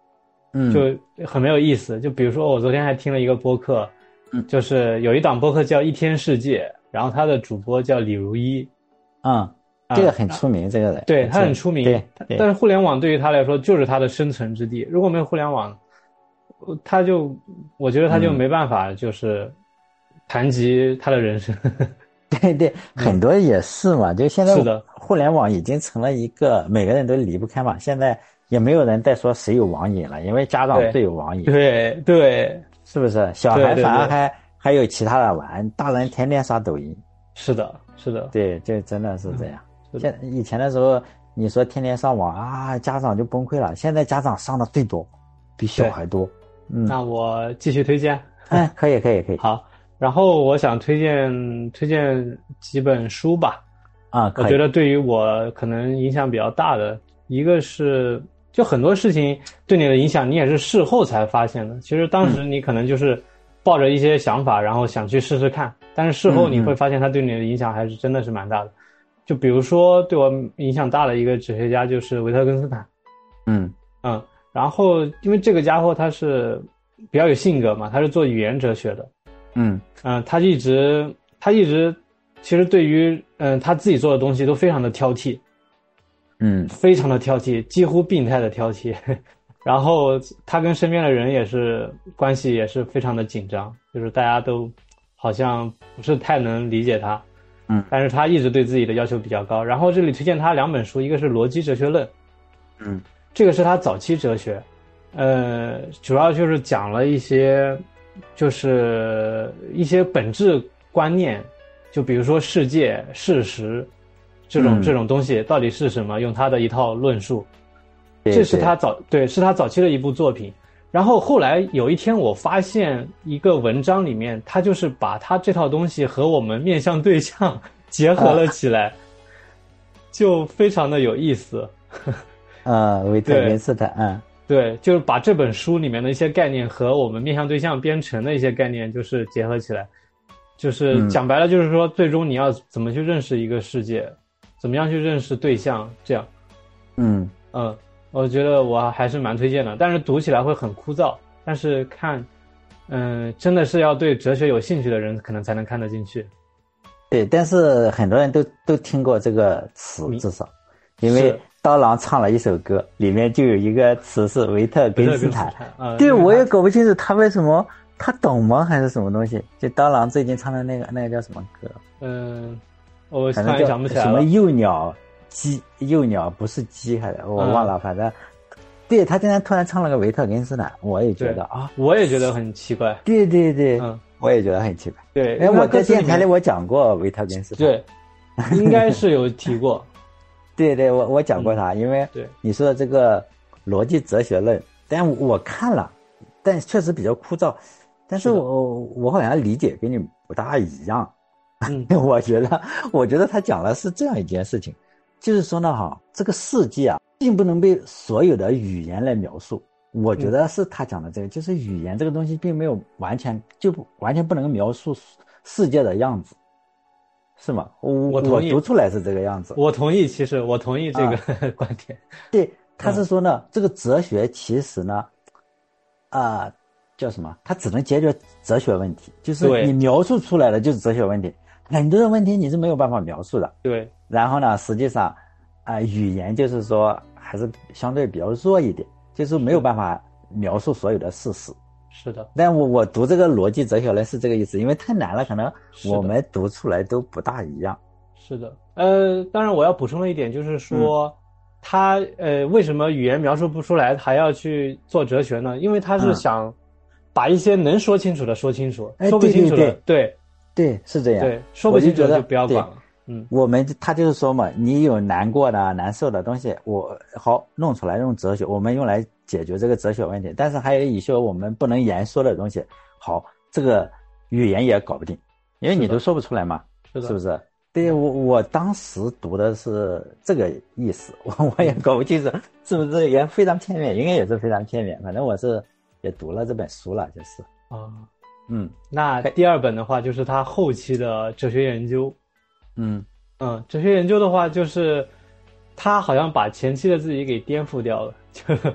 A: 嗯，
B: 就很没有意思。就比如说我昨天还听了一个播客，
A: 嗯，
B: 就是有一档播客叫一天世界，然后他的主播叫李如一。
A: 嗯，这个很出名，这个人，
B: 对，他很出名，
A: 对，对，
B: 但是互联网对于他来说就是他的生存之地。如果没有互联网，他就我觉得他就没办法就是谈及他的人生。
A: 对对，很多也是嘛，就现在
B: 是的，
A: 互联网已经成了一个每个人都离不开嘛。现在也没有人再说谁有网瘾了，因为家长都有网瘾。
B: 对对，
A: 是不是？小孩反而还
B: 对对对
A: 还有其他的玩，大人天天刷抖音。
B: 是的，是的，
A: 对，就真的是这样。
B: 嗯、
A: 现以前的时候，你说天天上网啊，家长就崩溃了。现在家长上的最多，比小孩多。嗯，
B: 那我继续推荐。
A: 哎，可以，可以，可以。
B: 好，然后我想推荐推荐几本书吧。
A: 啊，可以。
B: 我觉得对于我可能影响比较大的，一个是就很多事情对你的影响，你也是事后才发现的。其实当时你可能就是抱着一些想法，然后想去试试看，但是事后你会发现它对你的影响还是真的是蛮大的。就比如说对我影响大的一个哲学家就是维特根斯坦。
A: 嗯
B: 嗯，然后因为这个家伙他是比较有性格嘛，他是做语言哲学的。
A: 嗯
B: 嗯，他一直他一直其实对于嗯他自己做的东西都非常的挑剔。
A: 嗯，
B: 非常的挑剔，几乎病态的挑剔。然后他跟身边的人也是关系也是非常的紧张，就是大家都好像不是太能理解他。
A: 嗯，
B: 但是他一直对自己的要求比较高。然后这里推荐他两本书，一个是《逻辑哲学论》。
A: 嗯，
B: 这个是他早期哲学，呃，主要就是讲了一些，就是一些本质观念，就比如说世界、事实。这种、嗯、这种东西到底是什么？用他的一套论述，这是他早对，是他早期的一部作品。然后后来有一天，我发现一个文章里面，他就是把他这套东西和我们面向对象结合了起来，啊、就非常的有意思。
A: 啊，维特根斯坦，嗯，
B: 对，就是把这本书里面的一些概念和我们面向对象编程的一些概念，就是结合起来。就是讲白了，就是说，最终你要怎么去认识一个世界。怎么样去认识对象？这样，
A: 嗯
B: 嗯，我觉得我还是蛮推荐的，但是读起来会很枯燥。但是看，嗯，真的是要对哲学有兴趣的人，可能才能看得进去。
A: 对，但是很多人都都听过这个词，至少，因为刀郎唱了一首歌，里面就有一个词是维特根斯坦。
B: 呃、
A: 对，我也搞不清楚他为什么，他懂吗？还是什么东西？就刀郎最近唱的那个那个叫什么歌？
B: 嗯。我突然想不起来了。
A: 什么幼鸟鸡幼鸟不是鸡还是我忘了，嗯、反正对他今天突然唱了个维特根斯坦，我也觉得啊，
B: 我也觉得很奇怪。
A: 对对对，嗯，我也觉得很奇怪。
B: 对，
A: 哎，我在电台里我讲过维特根斯坦，
B: 对，应该是有提过。
A: 对对，我我讲过他，嗯、因为你说的这个逻辑哲学论，但我看了，但确实比较枯燥，但是我我好像理解跟你不大一样。
B: 嗯，
A: 我觉得，我觉得他讲的是这样一件事情，就是说呢，哈，这个世界啊，并不能被所有的语言来描述。我觉得是他讲的这个，嗯、就是语言这个东西并没有完全就不完全不能描述世界的样子，是吗？我
B: 我同意，
A: 我读出来是这个样子。
B: 我同意，其实我同意这个、啊、观点。
A: 对，他是说呢，嗯、这个哲学其实呢，啊、呃，叫什么？它只能解决哲学问题，就是你描述出来的就是哲学问题。很多的问题你是没有办法描述的，
B: 对。
A: 然后呢，实际上，啊、呃，语言就是说还是相对比较弱一点，就是没有办法描述所有的事实。
B: 是的。
A: 但我我读这个逻辑哲学论是这个意思，因为太难了，可能我们读出来都不大一样。
B: 是的。呃，当然我要补充的一点就是说，嗯、他呃为什么语言描述不出来还要去做哲学呢？因为他是想把一些能说清楚的说清楚，
A: 嗯、
B: 说不清楚的，
A: 对对对。
B: 对
A: 对，是这样。
B: 对，说不清楚就不要管了。嗯，
A: 我们他就是说嘛，你有难过的、难受的东西，我好弄出来用哲学，我们用来解决这个哲学问题。但是还有一些我们不能言说的东西，好，这个语言也搞不定，因为你都说不出来嘛，
B: 是,
A: 是不是？对，我我当时读的是这个意思，我我也搞不清楚是不是也非常片面，应该也是非常片面。反正我是也读了这本书了，就是
B: 啊。
A: 嗯，
B: 那第二本的话就是他后期的哲学研究。
A: 嗯
B: 嗯，哲学研究的话就是他好像把前期的自己给颠覆掉了，就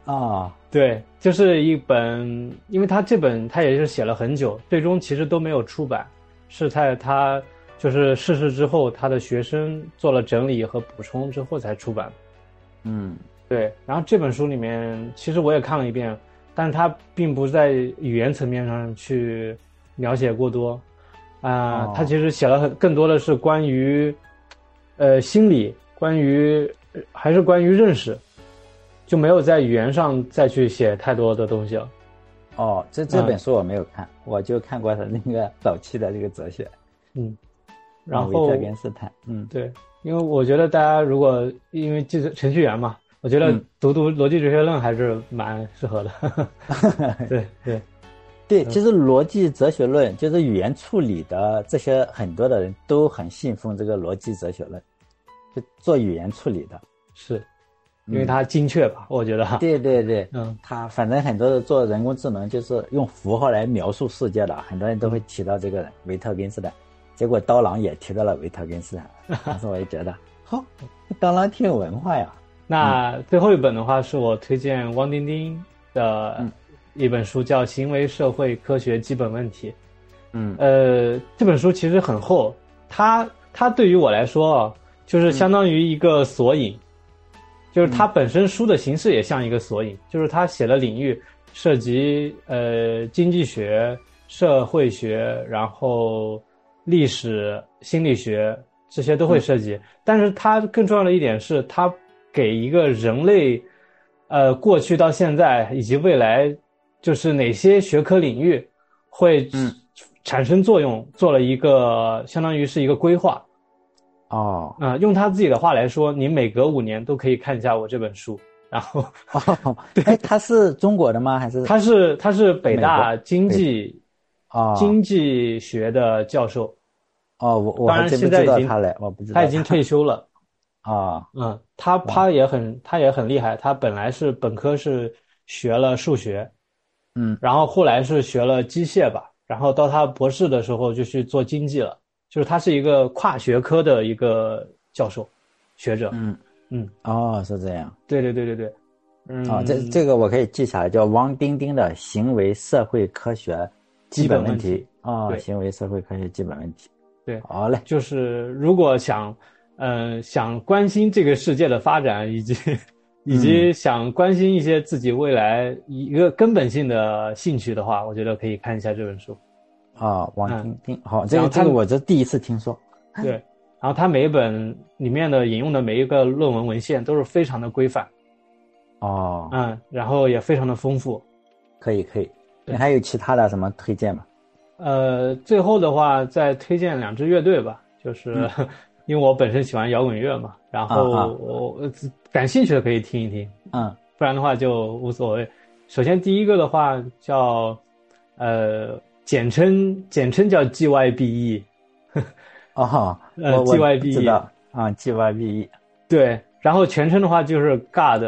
A: 啊，
B: 对，就是一本，因为他这本他也是写了很久，最终其实都没有出版，是在他就是逝世之后，他的学生做了整理和补充之后才出版。
A: 嗯，
B: 对，然后这本书里面其实我也看了一遍，但是它并不在语言层面上去描写过多，啊、呃，
A: 哦
B: 它其实写了很更多的是关于，呃，心理，关于还是关于认识，就没有在语言上再去写太多的东西了。
A: 哦，这这本书我没有看，嗯、我就看过他那个早期的这个哲学，
B: 嗯，然后
A: 维特根斯坦，嗯，
B: 对。因为我觉得大家如果因为这是程序员嘛，我觉得读读逻辑哲学论还是蛮适合的。
A: 嗯、
B: 对对
A: 对，其实逻辑哲学论就是语言处理的这些很多的人都很信奉这个逻辑哲学论，就做语言处理的，
B: 是因为它精确吧？嗯、我觉得。
A: 对对对，
B: 嗯，
A: 他反正很多的做人工智能就是用符号来描述世界的，很多人都会提到这个人维特根斯坦。结果刀郎也提到了维特根斯坦，当时我也觉得，好、哦，刀郎挺有文化呀。
B: 那最后一本的话，是我推荐汪丁丁的一本书，叫《行为社会科学基本问题》。
A: 嗯，
B: 呃，这本书其实很厚，它它对于我来说，就是相当于一个索引，嗯、就是它本身书的形式也像一个索引，就是它写的领域涉及呃经济学、社会学，然后历史、心理学这些都会涉及，嗯、但是它更重要的一点是，它给一个人类，呃，过去到现在以及未来，就是哪些学科领域会产生作用，嗯、做了一个相当于是一个规划。
A: 哦，
B: 啊、呃，用他自己的话来说，你每隔五年都可以看一下我这本书。然后，
A: 哦，哎，他是中国的吗？还是？
B: 他是他是北大经济。
A: 啊，
B: 经济学的教授。
A: 哦，我我
B: 当然现在已经
A: 他了，我不知道
B: 他已经退休了。
A: 啊，
B: 嗯，他他也很他也很厉害，他本来是本科是学了数学，
A: 嗯，
B: 然后后来是学了机械吧，然后到他博士的时候就去做经济了，就是他是一个跨学科的一个教授学者。
A: 嗯
B: 嗯，
A: 哦，是这样。
B: 对对对对对。嗯，
A: 哦，这这个我可以记下来，叫汪丁丁的行为社会科学基本问题啊、哦，行为社会科学基本问题。
B: 对，
A: 好嘞。
B: 就是如果想，呃，想关心这个世界的发展，以及以及想关心一些自己未来一个根本性的兴趣的话，我觉得可以看一下这本书。
A: 啊、哦，汪丁丁，好、
B: 嗯，
A: 这个这个我这第一次听说。
B: 对，然后它每一本里面的引用的每一个论文文献都是非常的规范。
A: 哦，
B: 嗯，然后也非常的丰富。
A: 可以可以，你还有其他的什么推荐吗？
B: 呃，最后的话再推荐两支乐队吧，就是、嗯、因为我本身喜欢摇滚乐嘛，然后我、啊啊、感兴趣的可以听一听，
A: 嗯，
B: 不然的话就无所谓。首先第一个的话叫呃简称简称叫 G Y B E。
A: 哦，
B: 呃 G Y B E
A: 知道啊 G Y B E。
B: 对，然后全称的话就是 God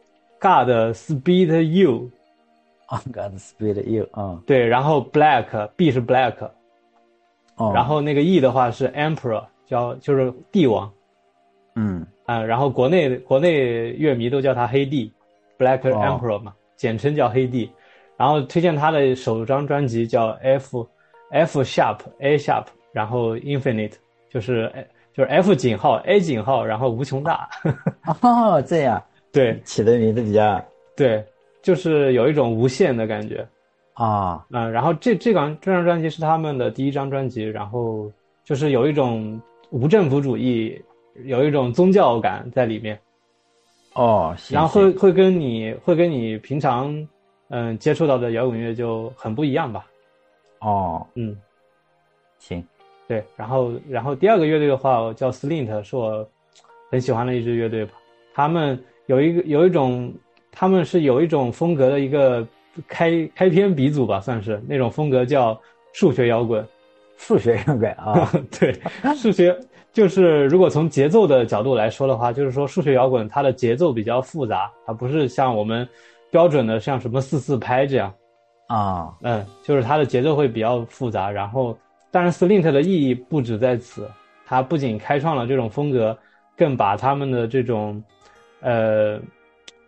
B: God Speed You。
A: 哦 God Speed You 啊、哦，
B: 对，然后 Black B 是 Black，
A: 哦，
B: 然后那个 E 的话是 Emperor， 叫就是帝王，
A: 嗯
B: 啊、呃，然後國內國內樂迷都叫他黑帝 ，Black Emperor 嘛，哦、簡稱叫黑帝。然後推薦他的首張專輯叫 F F sharp A sharp， 然後 Infinite， 就是就是 F 井號 A 井號，然後無窮大。
A: 哦，這樣，
B: 對，
A: 起的名字比較
B: 對，就是有一種無限的感覺
A: 啊。
B: 嗯、呃，然後這這張這張專輯是他們的第一張專輯，然後就是有一種無政府主義。有一種宗教感在裡面，
A: 哦，
B: 然後會會跟你會跟你平常嗯、呃、接觸到的搖滾樂就很不一樣吧？
A: 哦，
B: 嗯，
A: 行，
B: 對，然後然後第二個樂隊的話叫 Slint， 是我很喜歡的一支樂隊吧。他們有一個有一種，他們是有一種風格的一個開開篇鼻祖吧，算是那種風格叫數學搖滾。
A: 數學搖滾啊，
B: 對，數學。就是如果從節奏的角度來說的話，就是說數學搖滾它的節奏比較複雜，它不是像我們標準的像什麼四四拍這樣
A: 啊，
B: 嗯，就是它的節奏會比較複雜。然後當然 Slint 的意義不止在此，它不僅開創了這種風格，更把他們的這種呃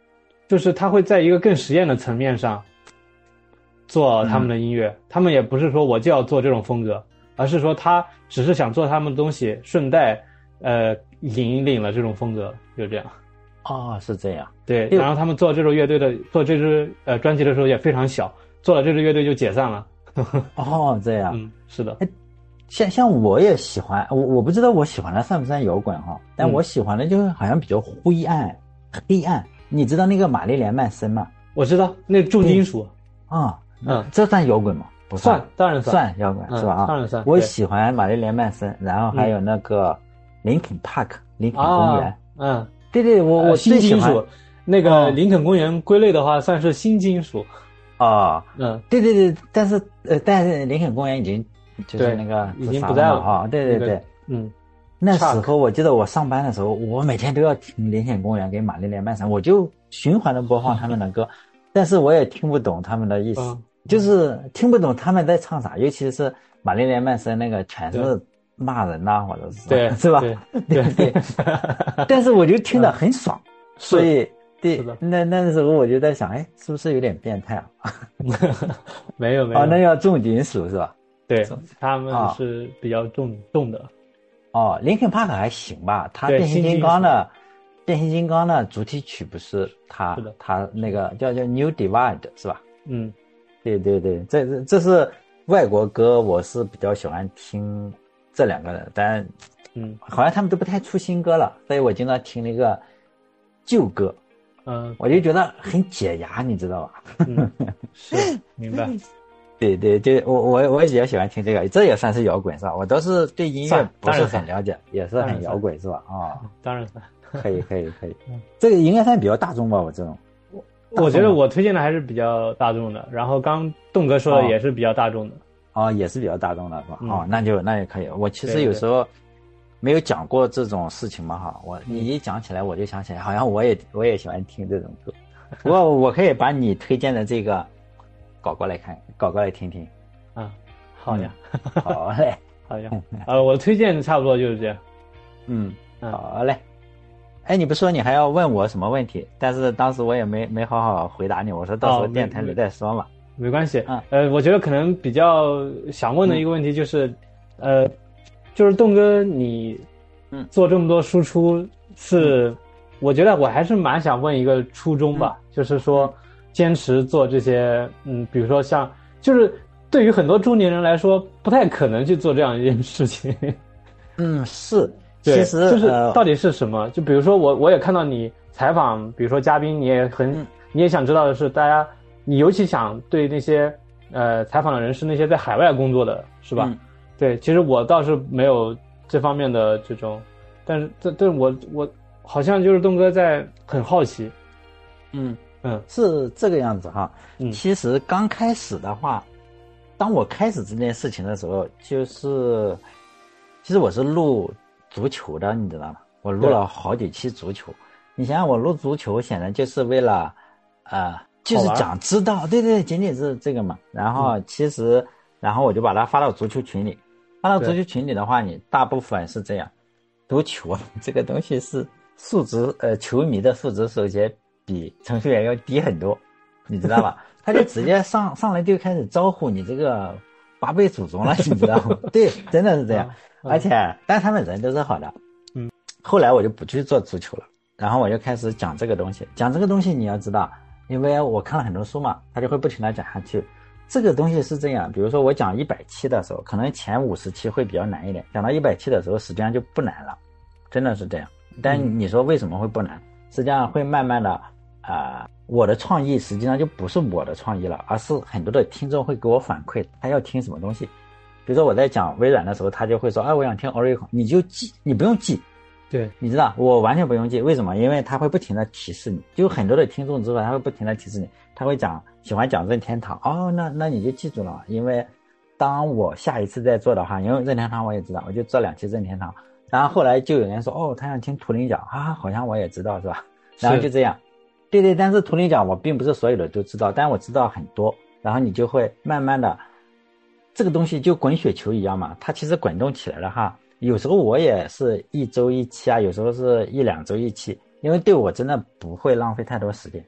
B: 就是他会在一个更实验的层面上做他们的音乐，嗯、他们也不是说我就要做这种风格，而是说他只是想做他们的东西，顺带呃引领了这种风格，就这样。
A: 哦，是这样。
B: 对，然后他们做这种乐队的做这支呃专辑的时候也非常小，做了这支乐队就解散了。
A: 哦，这样。
B: 嗯，是的。
A: 像像我也喜欢，我我不知道我喜欢的算不算摇滚哈，但我喜欢的就是好像比较灰暗、嗯、黑暗。你知道那个玛丽莲曼森吗？
B: 我知道，那重金属。
A: 啊、嗯，嗯，这算摇滚吗？不
B: 算，当然
A: 算。算摇滚、
B: 嗯、
A: 是吧？啊，
B: 当然算。
A: 我喜欢玛丽莲曼森，然后还有那个林肯 Park、嗯、林肯公园。
B: 嗯，嗯
A: 对对，我我
B: 新金属。那个林肯公园归类的话，算是新金属。
A: 哦，
B: 嗯，
A: 对对对，但是呃，但是林肯公园已经就是那个
B: 已经不在了
A: 哈。对对对，
B: 那个、嗯，
A: 那时候我记得我上班的时候，我每天都要听林肯公园跟玛丽莲曼森，我就循环的播放他们的歌，但是我也听不懂他们的意思，
B: 嗯、
A: 就是听不懂他们在唱啥，尤其是玛丽莲曼森那个全是骂人呐、啊，或者是
B: 对
A: 是吧？
B: 对
A: 对对，但是我就听得很爽，嗯、所以。对，那那时候我就在想，哎，是不是有点变态啊？
B: 没有没有，
A: 哦，那要重金属是吧？
B: 对，他们是比较重、哦、重的。
A: 哦，林肯帕克还行吧，他变形金刚的变形金刚的主题曲不是他他那个叫叫 New Divide 是吧？
B: 嗯，
A: 对对对，这这是外国歌，我是比较喜欢听这两个的，但
B: 嗯，
A: 好像他们都不太出新歌了，所以我经常听那个旧歌。
B: 嗯，
A: 我就觉得很解压，你知道吧？
B: 嗯，是，明白。
A: 对对对，我我我也比较喜欢听这个，这也算是摇滚是吧？我都是对音乐不是很了解，也是很摇滚是吧？啊、
B: 哦，当然算，
A: 可以可以可以。这个应该算比较大众吧？我这种，
B: 我觉得我推荐的还是比较大众的。然后刚栋哥说的也是比较大众的。
A: 哦，哦也是比较大众的是吧？
B: 嗯、
A: 哦，那就那也可以。我其实有时候。没有讲过这种事情嘛哈，我你一讲起来我就想起来，好像我也我也喜欢听这种歌，不过我可以把你推荐的这个搞过来看，搞过来听听。
B: 啊，好呀，
A: 嗯、好嘞，
B: 好呀，呃，我推荐差不多就是这样。
A: 嗯，好嘞。哎，你不说你还要问我什么问题？但是当时我也没没好好回答你，我说到时候电台里再说嘛。
B: 哦、没, 没关系，
A: 嗯，
B: 呃，我觉得可能比较想问的一个问题就是，嗯、呃。就是栋哥，你
A: 嗯
B: 做这么多输出是，嗯、我觉得我还是蛮想问一个初衷吧，嗯、就是说坚持做这些，嗯，比如说像，就是对于很多中年人来说，不太可能去做这样一件事情。
A: 嗯，是，
B: 对，
A: 其实
B: 就是到底是什么？就比如说我我也看到你采访，比如说嘉宾，你也很，嗯、你也想知道的是，大家你尤其想对那些呃采访的人是那些在海外工作的，是吧？
A: 嗯
B: 对，其实我倒是没有这方面的这种，但是但但是我我好像就是栋哥在很好奇，
A: 嗯
B: 嗯，
A: 是这个样子哈。
B: 嗯，
A: 其实刚开始的话，当我开始这件事情的时候，就是其实我是录足球的，你知道吗？我录了好几期足球。你想想，我录足球显然就是为了，呃，就是讲知道，对对，仅仅是这个嘛。然后其实。嗯然后我就把它发到足球群里，发到足球群里的话，你大部分是这样，足球这个东西是素质，呃，球迷的素质首先比程序员要低很多，你知道吧？他就直接上上来就开始招呼你这个八辈祖宗了，你知道吗？对，真的是这样。嗯、而且，但他们人都是好的。
B: 嗯。
A: 后来我就不去做足球了，然后我就开始讲这个东西。讲这个东西你要知道，因为我看了很多书嘛，他就会不停地讲下去。这个东西是这样，比如说我讲一百期的时候，可能前五十期会比较难一点，讲到一百期的时候，实际上就不难了，真的是这样。但你说为什么会不难？实际上会慢慢的，啊、呃，我的创意实际上就不是我的创意了，而是很多的听众会给我反馈，他要听什么东西。比如说我在讲微软的时候，他就会说，啊，我想听 Oracle， 你就记，你不用记。
B: 对，
A: 你知道，我完全不用记，为什么？因为他会不停的提示你，就很多的听众之外，他会不停的提示你，他会讲喜欢讲任天堂，哦，那那你就记住了，因为当我下一次再做的话，因为任天堂我也知道，我就做两期任天堂，然后后来就有人说，哦，他想听图灵奖啊，好像我也知道是吧？然后就这样，对对，但是图灵奖我并不是所有的都知道，但我知道很多，然后你就会慢慢的，这个东西就滚雪球一样嘛，它其实滚动起来了哈。有时候我也是一周一期啊，有时候是一两周一期，因为对我真的不会浪费太多时间。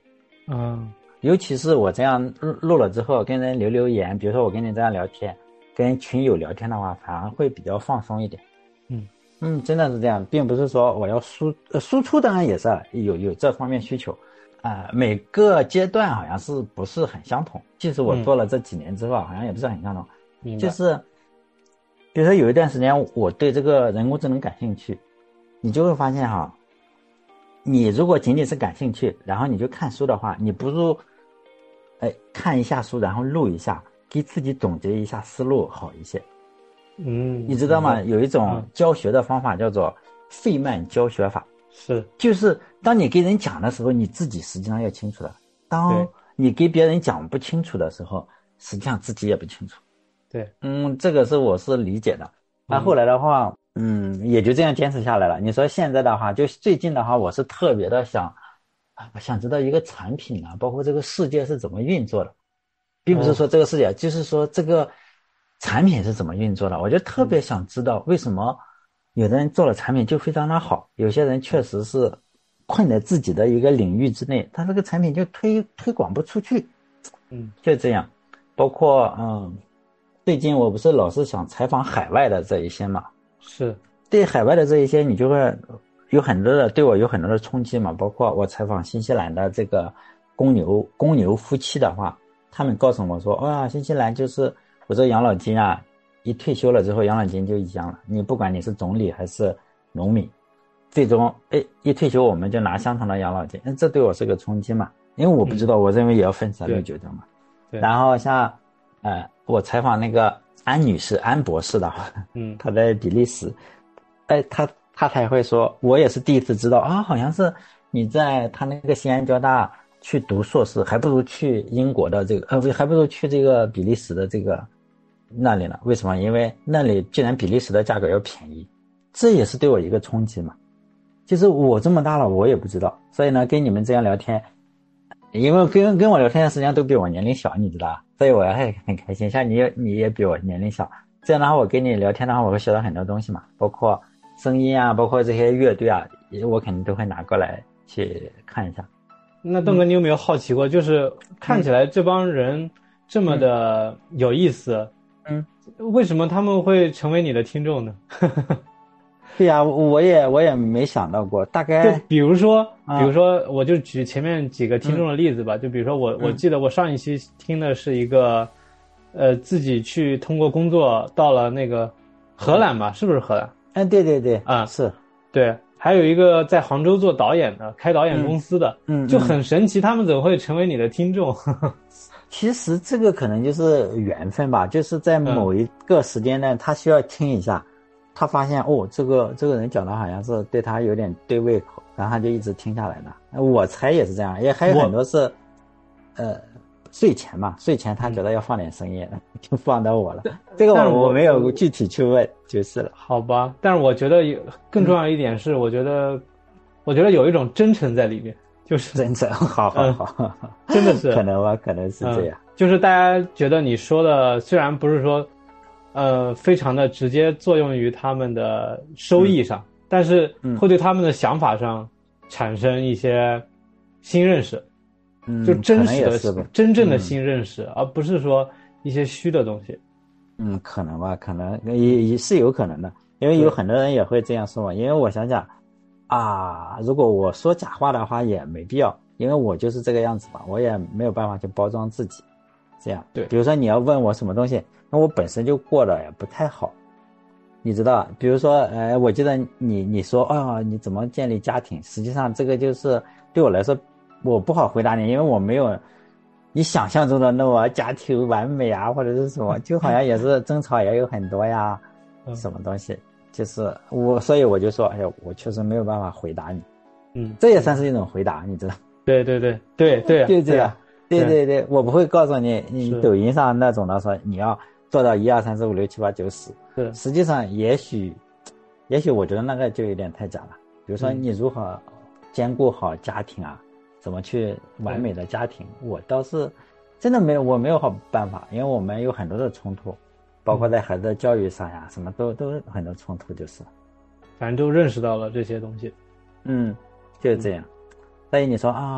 B: 嗯，
A: 尤其是我这样录录了之后，跟人留留言，比如说我跟你这样聊天，跟群友聊天的话，反而会比较放松一点。
B: 嗯
A: 嗯，真的是这样，并不是说我要输呃输出，当然也是有有这方面需求。啊、呃，每个阶段好像是不是很相同。即使我做了这几年之后，嗯、好像也不是很相同。
B: 明白。
A: 就是，比如说有一段时间我对这个人工智能感兴趣，你就会发现哈，你如果仅仅是感兴趣，然后你就看书的话，你不如，哎，看一下书，然后录一下，给自己总结一下思路好一些。
B: 嗯，
A: 你知道吗？
B: 嗯、
A: 有一种教学的方法叫做费曼教学法，
B: 是，
A: 就是当你给人讲的时候，你自己实际上要清楚的；当你给别人讲不清楚的时候，实际上自己也不清楚。
B: 对，
A: 嗯，这个是我是理解的。那、啊、后来的话，嗯，也就这样坚持下来了。你说现在的话，就最近的话，我是特别的想，我想知道一个产品啊，包括这个世界是怎么运作的，并不是说这个世界，哦、就是说这个产品是怎么运作的。我就特别想知道为什么有的人做了产品就非常的好，有些人确实是困在自己的一个领域之内，他这个产品就推推广不出去。
B: 嗯，
A: 就这样。包括嗯。最近我不是老是想采访海外的这一些嘛，
B: 是
A: 对海外的这一些，你就会有很多的对我有很多的冲击嘛。包括我采访新西兰的这个公牛公牛夫妻的话，他们告诉我说，哇，新西兰就是我这养老金啊，一退休了之后养老金就一样了，你不管你是总理还是农民，最终哎一退休我们就拿相同的养老金，这对我是个冲击嘛，因为我不知道，嗯、我认为也要分三六九的嘛。然后像。呃，我采访那个安女士、安博士的话，嗯，她在比利时，哎，她她才会说，我也是第一次知道啊，好像是你在她那个西安交大去读硕士，还不如去英国的这个，呃，还不如去这个比利时的这个那里呢？为什么？因为那里居然比利时的价格要便宜，这也是对我一个冲击嘛。就是我这么大了，我也不知道，所以呢，跟你们这样聊天。因为跟跟我聊天的时间都比我年龄小，你知道，所以我还很开心。像你也你也比我年龄小，这样的话我跟你聊天的话，我会学到很多东西嘛，包括声音啊，包括这些乐队啊，我肯定都会拿过来去看一下。
B: 那邓哥，你有没有好奇过，嗯、就是看起来这帮人这么的有意思，嗯，为什么他们会成为你的听众呢？
A: 对呀、啊，我也我也没想到过，大概
B: 就比如说，比如说，我就举前面几个听众的例子吧。嗯、就比如说我，我我记得我上一期听的是一个，呃，自己去通过工作到了那个荷兰吧，是不是荷兰？
A: 哎，对对对，
B: 啊、
A: 嗯，是，
B: 对。还有一个在杭州做导演的，开导演公司的，
A: 嗯，嗯
B: 就很神奇，他们怎么会成为你的听众？
A: 其实这个可能就是缘分吧，就是在某一个时间段，他需要听一下。嗯他发现哦，这个这个人讲的好像是对他有点对胃口，然后他就一直听下来的。我猜也是这样，也还有很多是，呃，睡前嘛，睡前他觉得要放点声音，嗯、就放到我了。这个我我没有具体去问，就是了。
B: 好吧，但是我觉得有更重要一点是，我觉得，嗯、我觉得有一种真诚在里面，就是
A: 真诚，好好好，嗯、
B: 真的是
A: 可能吧，可能是这样、
B: 嗯。就是大家觉得你说的虽然不是说。呃，非常的直接作用于他们的收益上，嗯、但是会对他们的想法上产生一些新认识，
A: 嗯，
B: 就真实的、真正的新认识，
A: 嗯、
B: 而不是说一些虚的东西。
A: 嗯，可能吧，可能也也是有可能的，因为有很多人也会这样说嘛。因为我想想，啊，如果我说假话的话也没必要，因为我就是这个样子嘛，我也没有办法去包装自己。这样，
B: 对，
A: 比如说你要问我什么东西，那我本身就过得也不太好，你知道，比如说，呃，我记得你你说，哦，你怎么建立家庭？实际上，这个就是对我来说，我不好回答你，因为我没有你想象中的那么家庭完美啊，或者是什么，就好像也是争吵也有很多呀，什么东西，就是我，所以我就说，哎呀，我确实没有办法回答你，
B: 嗯，
A: 这也算是一种回答，你知道？
B: 对对对对对，
A: 就这样。对对对，我不会告诉你，
B: 你
A: 抖音上那种的说你要做到一二三四五六七八九十，
B: 是
A: 实际上也许，也许我觉得那个就有点太假了。比如说你如何兼顾好家庭啊，嗯、怎么去完美的家庭，我倒是真的没有，我没有好办法，因为我们有很多的冲突，包括在孩子的教育上呀，嗯、什么都都很多冲突，就是，
B: 反正都认识到了这些东西，
A: 嗯，就是这样。所以你说啊。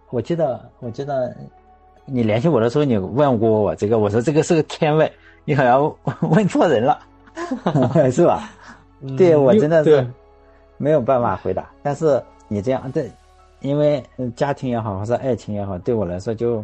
A: 我记得我记得你联系我的时候，你问过我这个，我说这个是个天问，你好像问错人了，是吧？嗯、对我真的是没有办法回答。但是你这样对，因为家庭也好，或是爱情也好，对我来说就，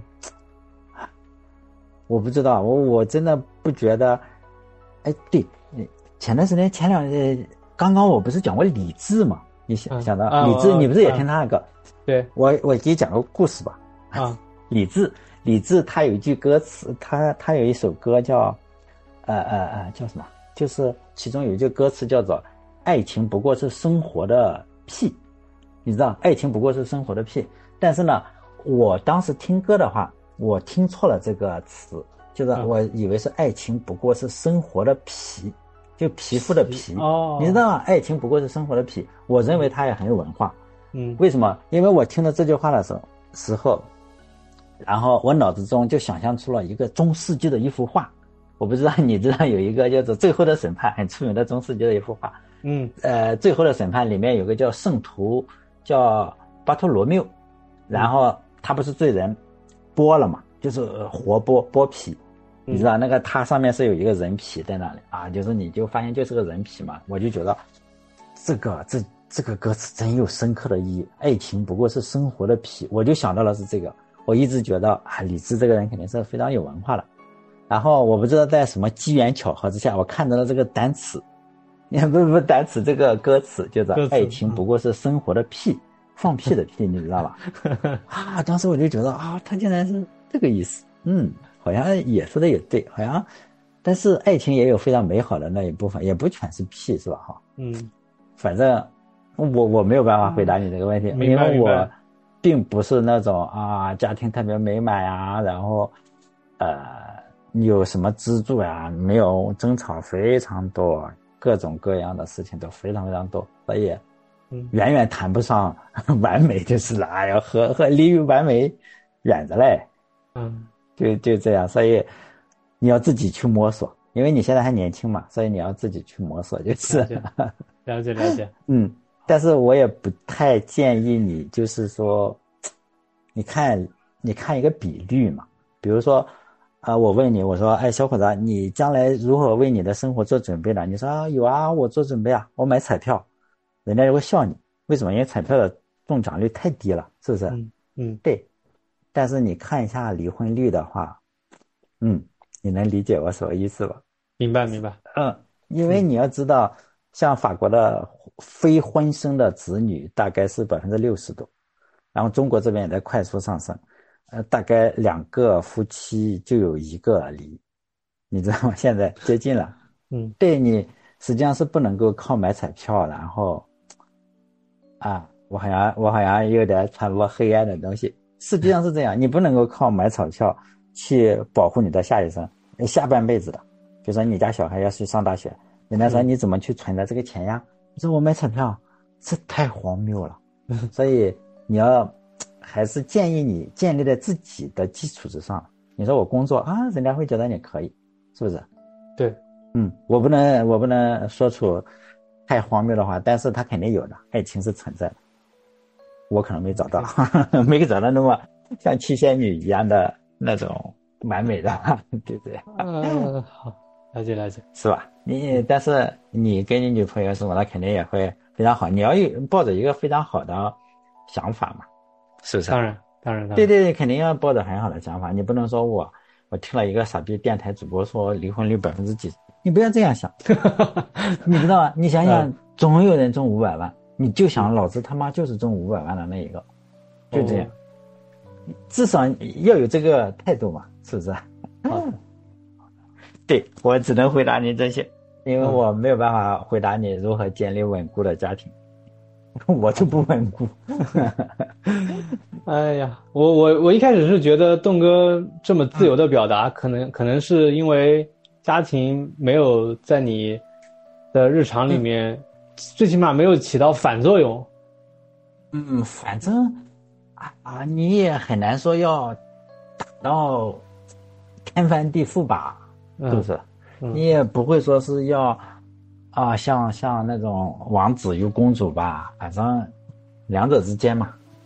A: 我不知道，我我真的不觉得。哎，对，前段时间前两呃，刚刚我不是讲过李志嘛？你想、嗯、想到、啊、李志、啊，你不是也听他那个？啊、
B: 对，
A: 我我给你讲个故事吧。
B: 啊，
A: 李志，李志他有一句歌词，他他有一首歌叫，呃呃呃，叫什么？就是其中有一句歌词叫做“爱情不过是生活的屁”，你知道，爱情不过是生活的屁。但是呢，我当时听歌的话，我听错了这个词。就是我以为是爱情不过是生活的皮，就皮肤的皮。
B: 哦，
A: 你知道吗？爱情不过是生活的皮。我认为他也很有文化。
B: 嗯，
A: 为什么？因为我听到这句话的时候，时候，然后我脑子中就想象出了一个中世纪的一幅画。我不知道你知道有一个叫做《最后的审判》，很出名的中世纪的一幅画。
B: 嗯，
A: 呃，《最后的审判》里面有个叫圣徒，叫巴托罗缪，然后他不是罪人剥了嘛，就是活剥剥皮。你知道那个它上面是有一个人皮在那里啊，就是你就发现就是个人皮嘛，我就觉得这个这这个歌词真有深刻的意义，爱情不过是生活的皮，我就想到了是这个。我一直觉得啊，李志这个人肯定是非常有文化的。然后我不知道在什么机缘巧合之下，我看到了这个单词，不不不单词这个歌词，就是爱情不过是生活的屁，放屁的屁，你知道吧？啊，当时我就觉得啊，他竟然是这个意思，嗯。好像也说的也对，好像，但是爱情也有非常美好的那一部分，也不全是屁，是吧？哈，
B: 嗯，
A: 反正我我没有办法回答你这个问题，
B: 嗯、
A: 因为我并不是那种啊家庭特别美满呀，然后呃有什么支柱呀，没有争吵非常多，各种各样的事情都非常非常多，所以远远谈不上完美就是了。哎呀，和和离完美远着嘞，
B: 嗯。
A: 就就这样，所以你要自己去摸索，因为你现在还年轻嘛，所以你要自己去摸索，就是。
B: 了解，了解，了解。
A: 嗯，但是我也不太建议你，就是说，你看，你看一个比率嘛，比如说，啊、呃，我问你，我说，哎，小伙子，你将来如何为你的生活做准备呢？你说啊，有啊，我做准备啊，我买彩票，人家就会笑你，为什么？因为彩票的中奖率太低了，是不是？
B: 嗯嗯，
A: 对。但是你看一下离婚率的话，嗯，你能理解我什么意思吧？
B: 明白明白。
A: 嗯，因为你要知道，嗯、像法国的非婚生的子女大概是百分之六十多，然后中国这边也在快速上升，呃，大概两个夫妻就有一个离，你知道吗？现在接近了。
B: 嗯，
A: 对，你实际上是不能够靠买彩票，然后，啊，我好像我好像有点传播黑暗的东西。实际上是这样，你不能够靠买彩票去保护你的下一生、下半辈子的。比如说你家小孩要去上大学，人家说你怎么去存的这个钱呀？你说我买彩票，这太荒谬了。所以你要还是建议你建立在自己的基础之上。你说我工作啊，人家会觉得你可以，是不是？
B: 对，
A: 嗯，我不能我不能说出太荒谬的话，但是它肯定有的，爱情是存在的。我可能没找到，没找到那么像七仙女一样的那种完美的，对不对？
B: 嗯，好，了解了解，
A: 是吧？你但是你跟你女朋友什么，那肯定也会非常好。你要有抱着一个非常好的想法嘛，是不是？
B: 当然，当然，当然。
A: 对对对，肯定要抱着很好的想法。你不能说我我听了一个傻逼电台主播说离婚率百分之几，你不要这样想，你知道吗？你想想，总有人中五百万。你就想老子他妈就是中五百万的那一个，就这样，哦、至少要有这个态度嘛，是不是？
B: 嗯，
A: 对，我只能回答你这些，因为我没有办法回答你如何建立稳固的家庭，我就不稳固。
B: 哎呀，我我我一开始是觉得栋哥这么自由的表达，嗯、可能可能是因为家庭没有在你的日常里面。嗯最起码没有起到反作用。
A: 嗯，反正啊啊，你也很难说要打到天翻地覆吧，
B: 嗯、
A: 是不是？
B: 嗯、
A: 你也不会说是要啊，像像那种王子与公主吧，反正两者之间嘛，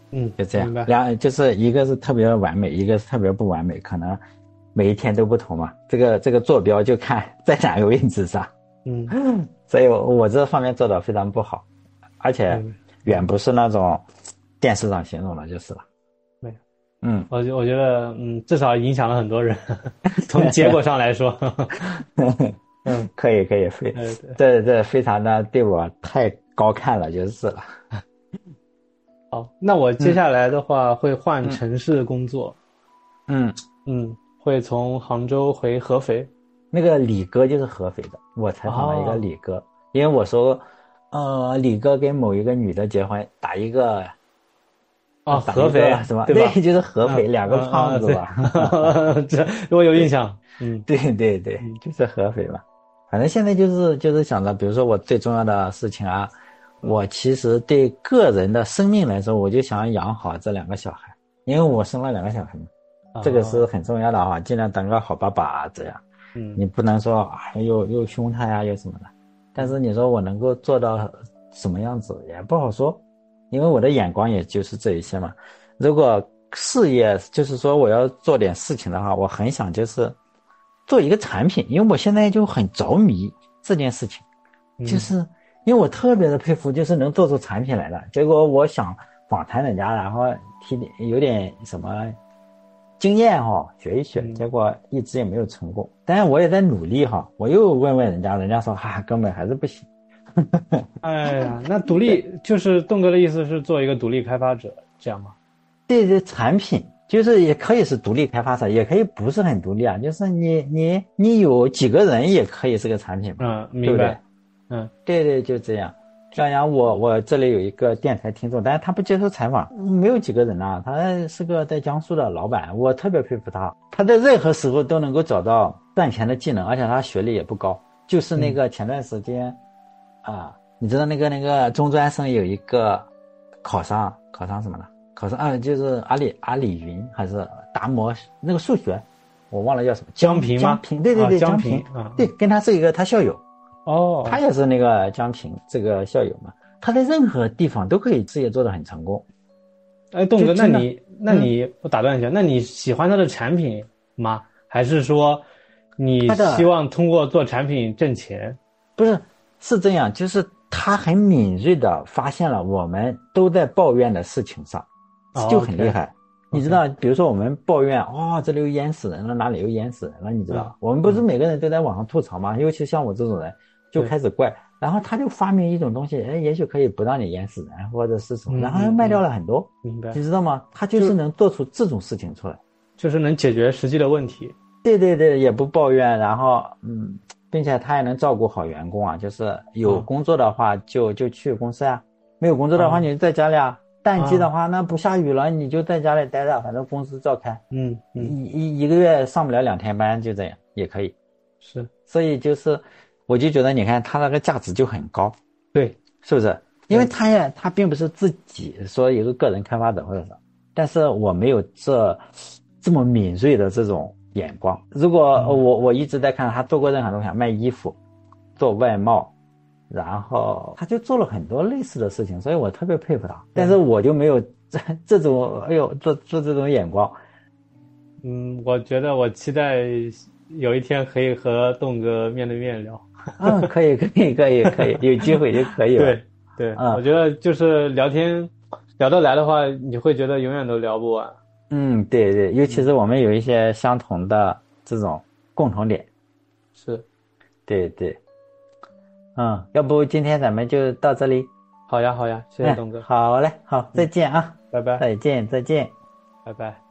B: 嗯，
A: 就这样
B: 明白。
A: 两就是一个是特别完美，一个是特别不完美，可能每一天都不同嘛。这个这个坐标就看在哪个位置上。
B: 嗯，
A: 所以我我这方面做的非常不好，而且远不是那种电视上形容的，就是了。
B: 对，
A: 嗯，
B: 我我觉得嗯，至少影响了很多人，从结果上来说。
A: 嗯，可以可以，非
B: 对对
A: 这这非常的对我太高看了，就是了。
B: 好，那我接下来的话会换城市工作。
A: 嗯
B: 嗯，会从杭州回合肥。
A: 那个李哥就是合肥的，我采访了一个李哥，哦、因为我说，呃，李哥跟某一个女的结婚，打一个。
B: 哦，合肥
A: 是吧？
B: 对吧？
A: 对，就是合肥、嗯、两个胖子吧。
B: 这、啊、我有印象。嗯，
A: 对对对，就是合肥嘛。反正现在就是就是想着，比如说我最重要的事情啊，我其实对个人的生命来说，我就想养好这两个小孩，因为我生了两个小孩嘛，哦、这个是很重要的啊，尽量当个好爸爸这样。
B: 嗯，
A: 你不能说啊又又凶他呀，又什么的。但是你说我能够做到什么样子也不好说。因为我的眼光也就是这一些嘛，如果事业就是说我要做点事情的话，我很想就是做一个产品，因为我现在就很着迷这件事情，就是因为我特别的佩服，就是能做出产品来的。结果我想访谈人家，然后提点有点什么经验哈、哦，学一学，结果一直也没有成功。但是我也在努力哈，我又问问人家，人家说哈、啊、根本还是不行。
B: 哎呀，那独立就是栋哥的意思是做一个独立开发者，这样吗？
A: 对对，产品就是也可以是独立开发者，也可以不是很独立啊，就是你你你有几个人也可以是个产品嘛，
B: 嗯，明白，
A: 对不对？
B: 嗯，
A: 对对，就这样。像像我我这里有一个电台听众，但是他不接受采访，没有几个人啊，他是个在江苏的老板，我特别佩服他，他在任何时候都能够找到赚钱的技能，而且他学历也不高，就是那个前段时间。嗯啊，你知道那个那个中专生有一个考上考上什么了？考上啊，就是阿里阿里云还是达摩那个数学，我忘了叫什么。
B: 江平吗？
A: 江平，对对对，
B: 啊、江
A: 平，
B: 啊、
A: 对，跟他是一个他校友。
B: 哦，
A: 他也是那个江平这个校友嘛，他在任何地方都可以事业做得很成功。
B: 哎，栋哥，那你那你、嗯、我打断一下，那你喜欢他的产品吗？还是说你希望通过做产品挣钱？
A: 不是。是这样，就是他很敏锐的发现了我们都在抱怨的事情上，就很厉害。Oh, okay. 你知道，比如说我们抱怨，哇、哦，这里又淹死人了，哪里又淹死人了，你知道？嗯、我们不是每个人都在网上吐槽吗？嗯、尤其像我这种人，就开始怪，然后他就发明一种东西，哎，也许可以不让你淹死人，或者是什么，然后卖掉了很多。
B: 明白？
A: 你知道吗？他就是能做出这种事情出来，
B: 就, 就是能解决实际的问题。
A: 对对对，也不抱怨，然后嗯。并且他也能照顾好员工啊，就是有工作的话就、嗯、就去公司啊，没有工作的话你就在家里啊。嗯、淡季的话，那不下雨了你就在家里待着，反正公司照开。
B: 嗯嗯，
A: 一一个月上不了两天班就这样也可以。
B: 是，
A: 所以就是我就觉得你看他那个价值就很高。
B: 对，
A: 是不是？因为他也他并不是自己说一个个人开发者或者是，但是我没有这这么敏锐的这种眼光。如果我我一直在看他做过任何东西，卖衣服，做外贸，然后他就做了很多类似的事情，所以我特别佩服他。但是我就没有这这种哎呦做做这种眼光。
B: 嗯，我觉得我期待有一天可以和栋哥面对面聊。
A: 嗯，可以可以可以可以，有机会就可以了。
B: 对对，嗯，我觉得就是聊天聊得来的话，你会觉得永远都聊不完。
A: 嗯，对对，尤其是我们有一些相同的这种共同点。
B: 是，
A: 对对。嗯，要不今天咱们就到这里。
B: 好呀好呀，谢谢栋哥。
A: 嗯、好嘞，好，再见啊、
B: 嗯，拜拜。
A: 再见再见，
B: 拜拜。